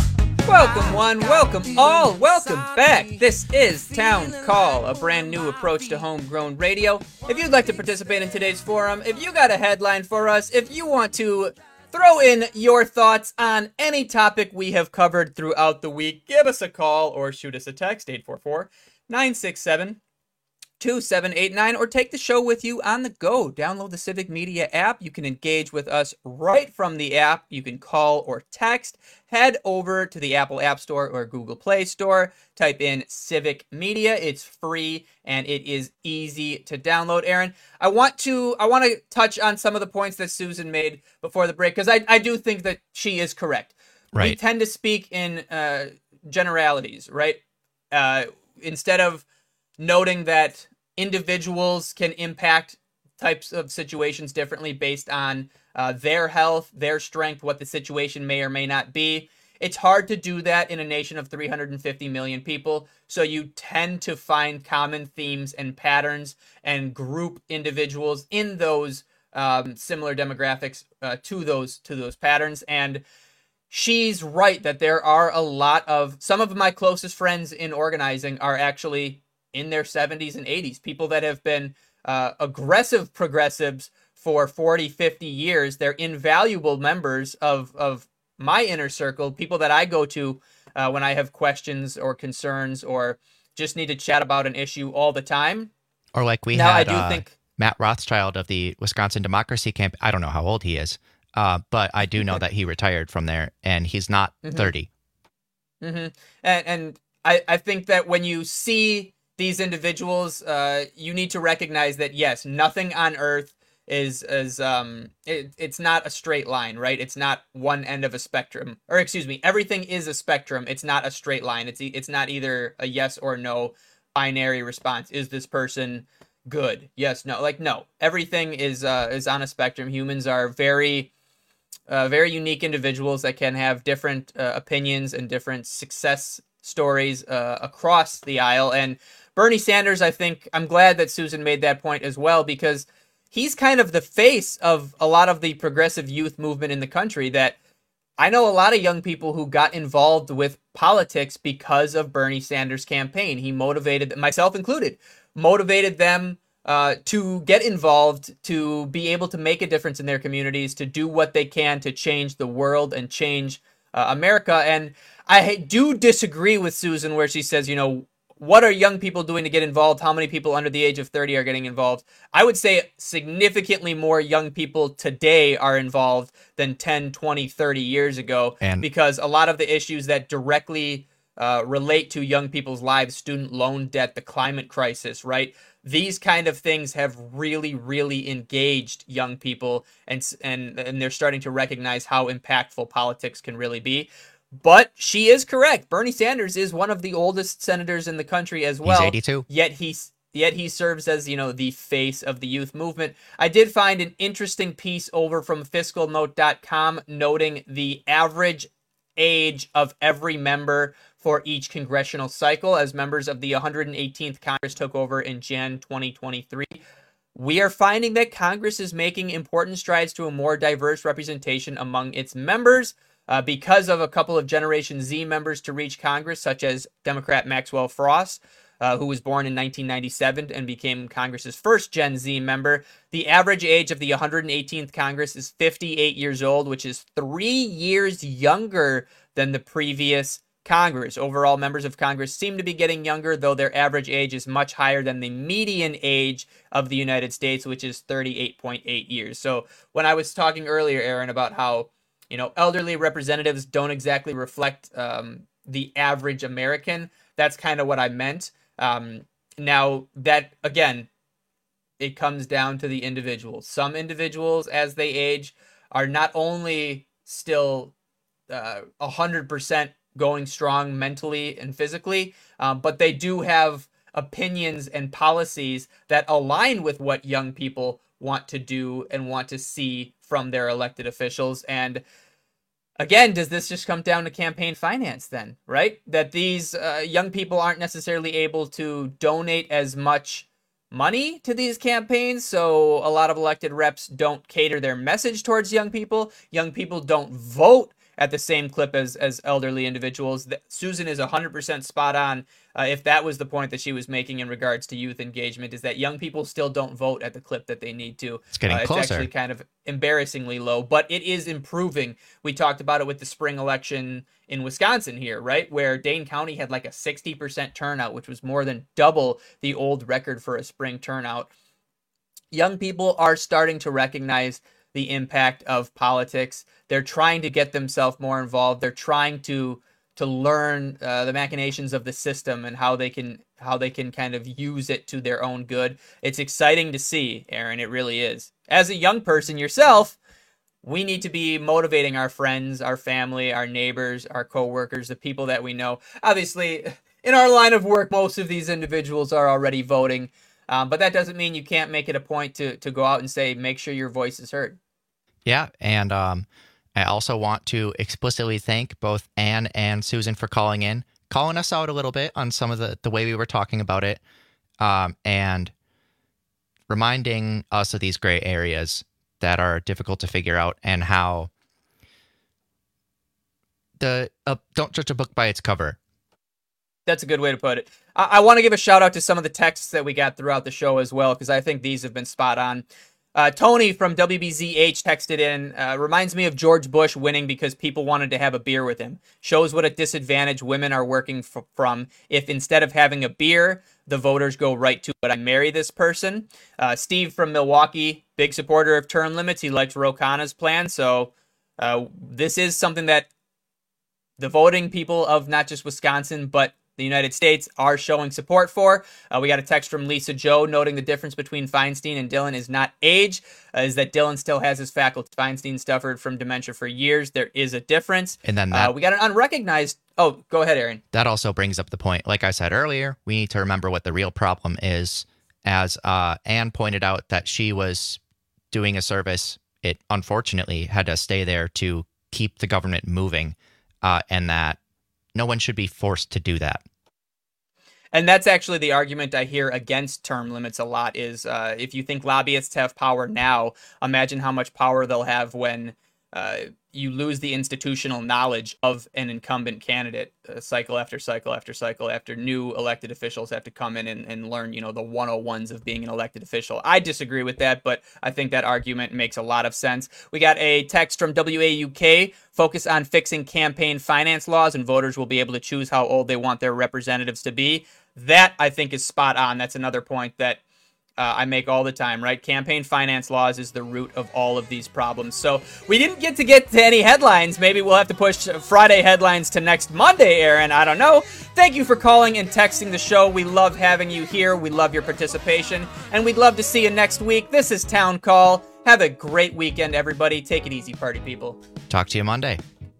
Welcome one, welcome all, welcome back. This is Town Call, a brand new approach to homegrown radio. If you'd like to participate in today's forum, if you got a headline for us, if you want to throw in your thoughts on any topic we have covered throughout the week, give us a call or shoot us a text, eight four four, nine six seven, two seven eight nine, or take the show with you on the go. Download the Civic Media app. You can engage with us right from the app. You can call or text. Head over to the Apple App Store or Google Play Store. Type in Civic Media. It's free and it is easy to download. Aaron, I want to I want to touch on some of the points that Susan made before the break, because I, I do think that she is correct. Right. We tend to speak in uh, generalities, right? Uh, instead of noting that individuals can impact types of situations differently based on uh, their health, their strength, what the situation may or may not be. It's hard to do that in a nation of three hundred fifty million people, so you tend to find common themes and patterns and group individuals in those um, similar demographics uh, to those to those patterns. And she's right that there are a lot of, some of my closest friends in organizing are actually in their seventies and eighties, people that have been uh, aggressive progressives for forty, fifty years. They're invaluable members of, of my inner circle, people that I go to uh, when I have questions or concerns or just need to chat about an issue all the time. Or like we now, had I do uh, think... Matt Rothschild of the Wisconsin Democracy Campaign. I don't know how old he is, uh, but I do know that he retired from there, and he's not mm-hmm. thirty. Mm-hmm. And, and I, I think that when you see these individuals, uh, you need to recognize that, yes, nothing on earth is, is um, it, it's not a straight line, right? It's not one end of a spectrum, or excuse me, everything is a spectrum. It's not a straight line. It's, it's not either a yes or no binary response. Is this person good? Yes, no, like, no, everything is, uh, is on a spectrum. Humans are very, uh, very unique individuals that can have different uh, opinions and different success stories uh, across the aisle. And Bernie Sanders, I think, I'm glad that Susan made that point as well, because he's kind of the face of a lot of the progressive youth movement in the country. That I know a lot of young people who got involved with politics because of Bernie Sanders' campaign. He motivated, myself included, motivated them uh, to get involved, to be able to make a difference in their communities, to do what they can to change the world and change uh, America. And I do disagree with Susan where she says, you know, what are young people doing to get involved? How many people under the age of thirty are getting involved? I would say significantly more young people today are involved than ten, twenty, thirty years ago. And because a lot of the issues that directly uh, relate to young people's lives, student loan debt, the climate crisis, right? These kind of things have really, really engaged young people, and and and they're starting to recognize how impactful politics can really be. But she is correct. Bernie Sanders is one of the oldest senators in the country as well. He's eighty-two. Yet he's yet he serves as, you know, the face of the youth movement. I did find an interesting piece over from fiscal note dot com noting the average age of every member for each congressional cycle as members of the one hundred eighteenth Congress took over in January twenty twenty-three. We are finding that Congress is making important strides to a more diverse representation among its members uh, because of a couple of Generation Z members to reach Congress, such as Democrat Maxwell Frost, uh, who was born in nineteen ninety-seven and became Congress's first Gen Z member. The average age of the one hundred eighteenth Congress is fifty-eight years old, which is three years younger than the previous Congress. Overall, members of Congress seem to be getting younger, though their average age is much higher than the median age of the United States, which is thirty-eight point eight years. So when I was talking earlier, Aaron, about how, you know, elderly representatives don't exactly reflect um, the average American, that's kind of what I meant. Um, now, that, again, it comes down to the individuals. Some individuals, as they age, are not only still uh, one hundred percent going strong mentally and physically, um, but they do have opinions and policies that align with what young people want to do and want to see from their elected officials. And again, does this just come down to campaign finance then, right? That these uh, young people aren't necessarily able to donate as much money to these campaigns, so a lot of elected reps don't cater their message towards young people. Young people don't vote at the same clip as as elderly individuals. Susan is one hundred percent spot on. Uh, if that was the point that she was making in regards to youth engagement, is that young people still don't vote at the clip that they need to. It's getting uh, closer. It's actually kind of embarrassingly low, but it is improving. We talked about it with the spring election in Wisconsin here, right? Where Dane County had like a sixty percent turnout, which was more than double the old record for a spring turnout. Young people are starting to recognize the impact of politics. They're trying to get themselves more involved. They're trying to to learn uh, the machinations of the system and how they can how they can kind of use it to their own good. It's exciting to see, Aaron. It really is. As a young person yourself, we need to be motivating our friends, our family, our neighbors, our coworkers, the people that we know. Obviously, in our line of work, most of these individuals are already voting. Um, but that doesn't mean you can't make it a point to to go out and say, make sure your voice is heard. Yeah, and um, I also want to explicitly thank both Ann and Susan for calling in, calling us out a little bit on some of the, the way we were talking about it, um, and reminding us of these gray areas that are difficult to figure out, and how the uh, don't judge a book by its cover. That's a good way to put it. I, I want to give a shout out to some of the texts that we got throughout the show as well, because I think these have been spot on. Uh, Tony from W B Z H texted in, uh, reminds me of George Bush winning because people wanted to have a beer with him. Shows what a disadvantage women are working f- from if instead of having a beer, the voters go right to it. I marry this person. Uh, Steve from Milwaukee, big supporter of term limits. He likes Ro Khanna's plan. So uh, this is something that the voting people of not just Wisconsin, but the United States are showing support for. Uh, we got a text from Lisa Joe noting the difference between Feinstein and Dillon is not age, uh, is that Dillon still has his faculty. Feinstein suffered from dementia for years. There is a difference. And then that, uh, we got an unrecognized... Oh, go ahead, Aaron. That also brings up the point. Like I said earlier, we need to remember what the real problem is. As uh, Anne pointed out that she was doing a service, it unfortunately had to stay there to keep the government moving, uh, and that no one should be forced to do that. And that's actually the argument I hear against term limits a lot is uh, if you think lobbyists have power now, imagine how much power they'll have when uh, you lose the institutional knowledge of an incumbent candidate uh, cycle after cycle after cycle after new elected officials have to come in and, and learn, you know, the one oh ones of being an elected official. I disagree with that, but I think that argument makes a lot of sense. We got a text from W A U K, focus on fixing campaign finance laws and voters will be able to choose how old they want their representatives to be. That, I think, is spot on. That's another point that uh, I make all the time, right? Campaign finance laws is the root of all of these problems. So we didn't get to get to any headlines. Maybe we'll have to push Friday headlines to next Monday, Aaron. I don't know. Thank you for calling and texting the show. We love having you here. We love your participation. And we'd love to see you next week. This is Town Call. Have a great weekend, everybody. Take it easy, party people. Talk to you Monday.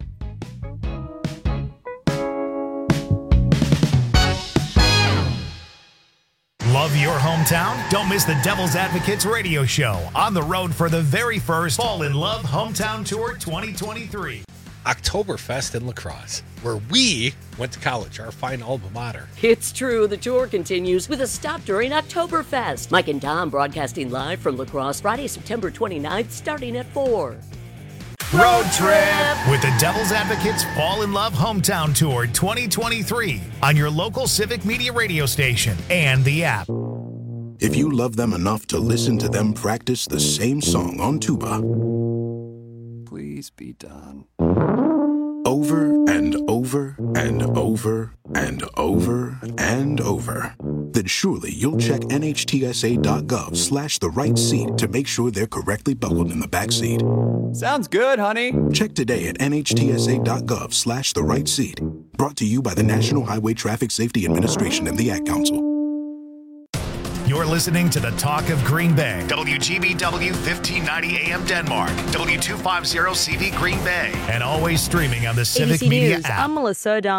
Love your hometown? Don't miss the Devil's Advocates radio show on the road for the very first Fall in Love Hometown Tour twenty twenty-three. Oktoberfest in La Crosse, where we went to college, our fine alma mater. It's true. The tour continues with a stop during Oktoberfest. Mike and Dom broadcasting live from La Crosse Friday, September twenty-ninth, starting at four. Road Trip with the Devil's Advocates Fall in Love Hometown Tour twenty twenty-three on your local Civic Media radio station and the app. If you love them enough to listen to them practice the same song on tuba, please be done. Over and over and over and over and over, then surely you'll check N H T S A dot gov slash the right seat to make sure they're correctly buckled in the back seat. Sounds good, honey. Check today at N H T S A dot gov slash the right seat. Brought to you by the National Highway Traffic Safety Administration and the Ad Council. You're listening to the Talk of Green Bay. W G B W fifteen ninety A M Denmark. W two fifty C V Green Bay. And always streaming on the Civic A B C Media News, app. I'm Melissa O'Donnell.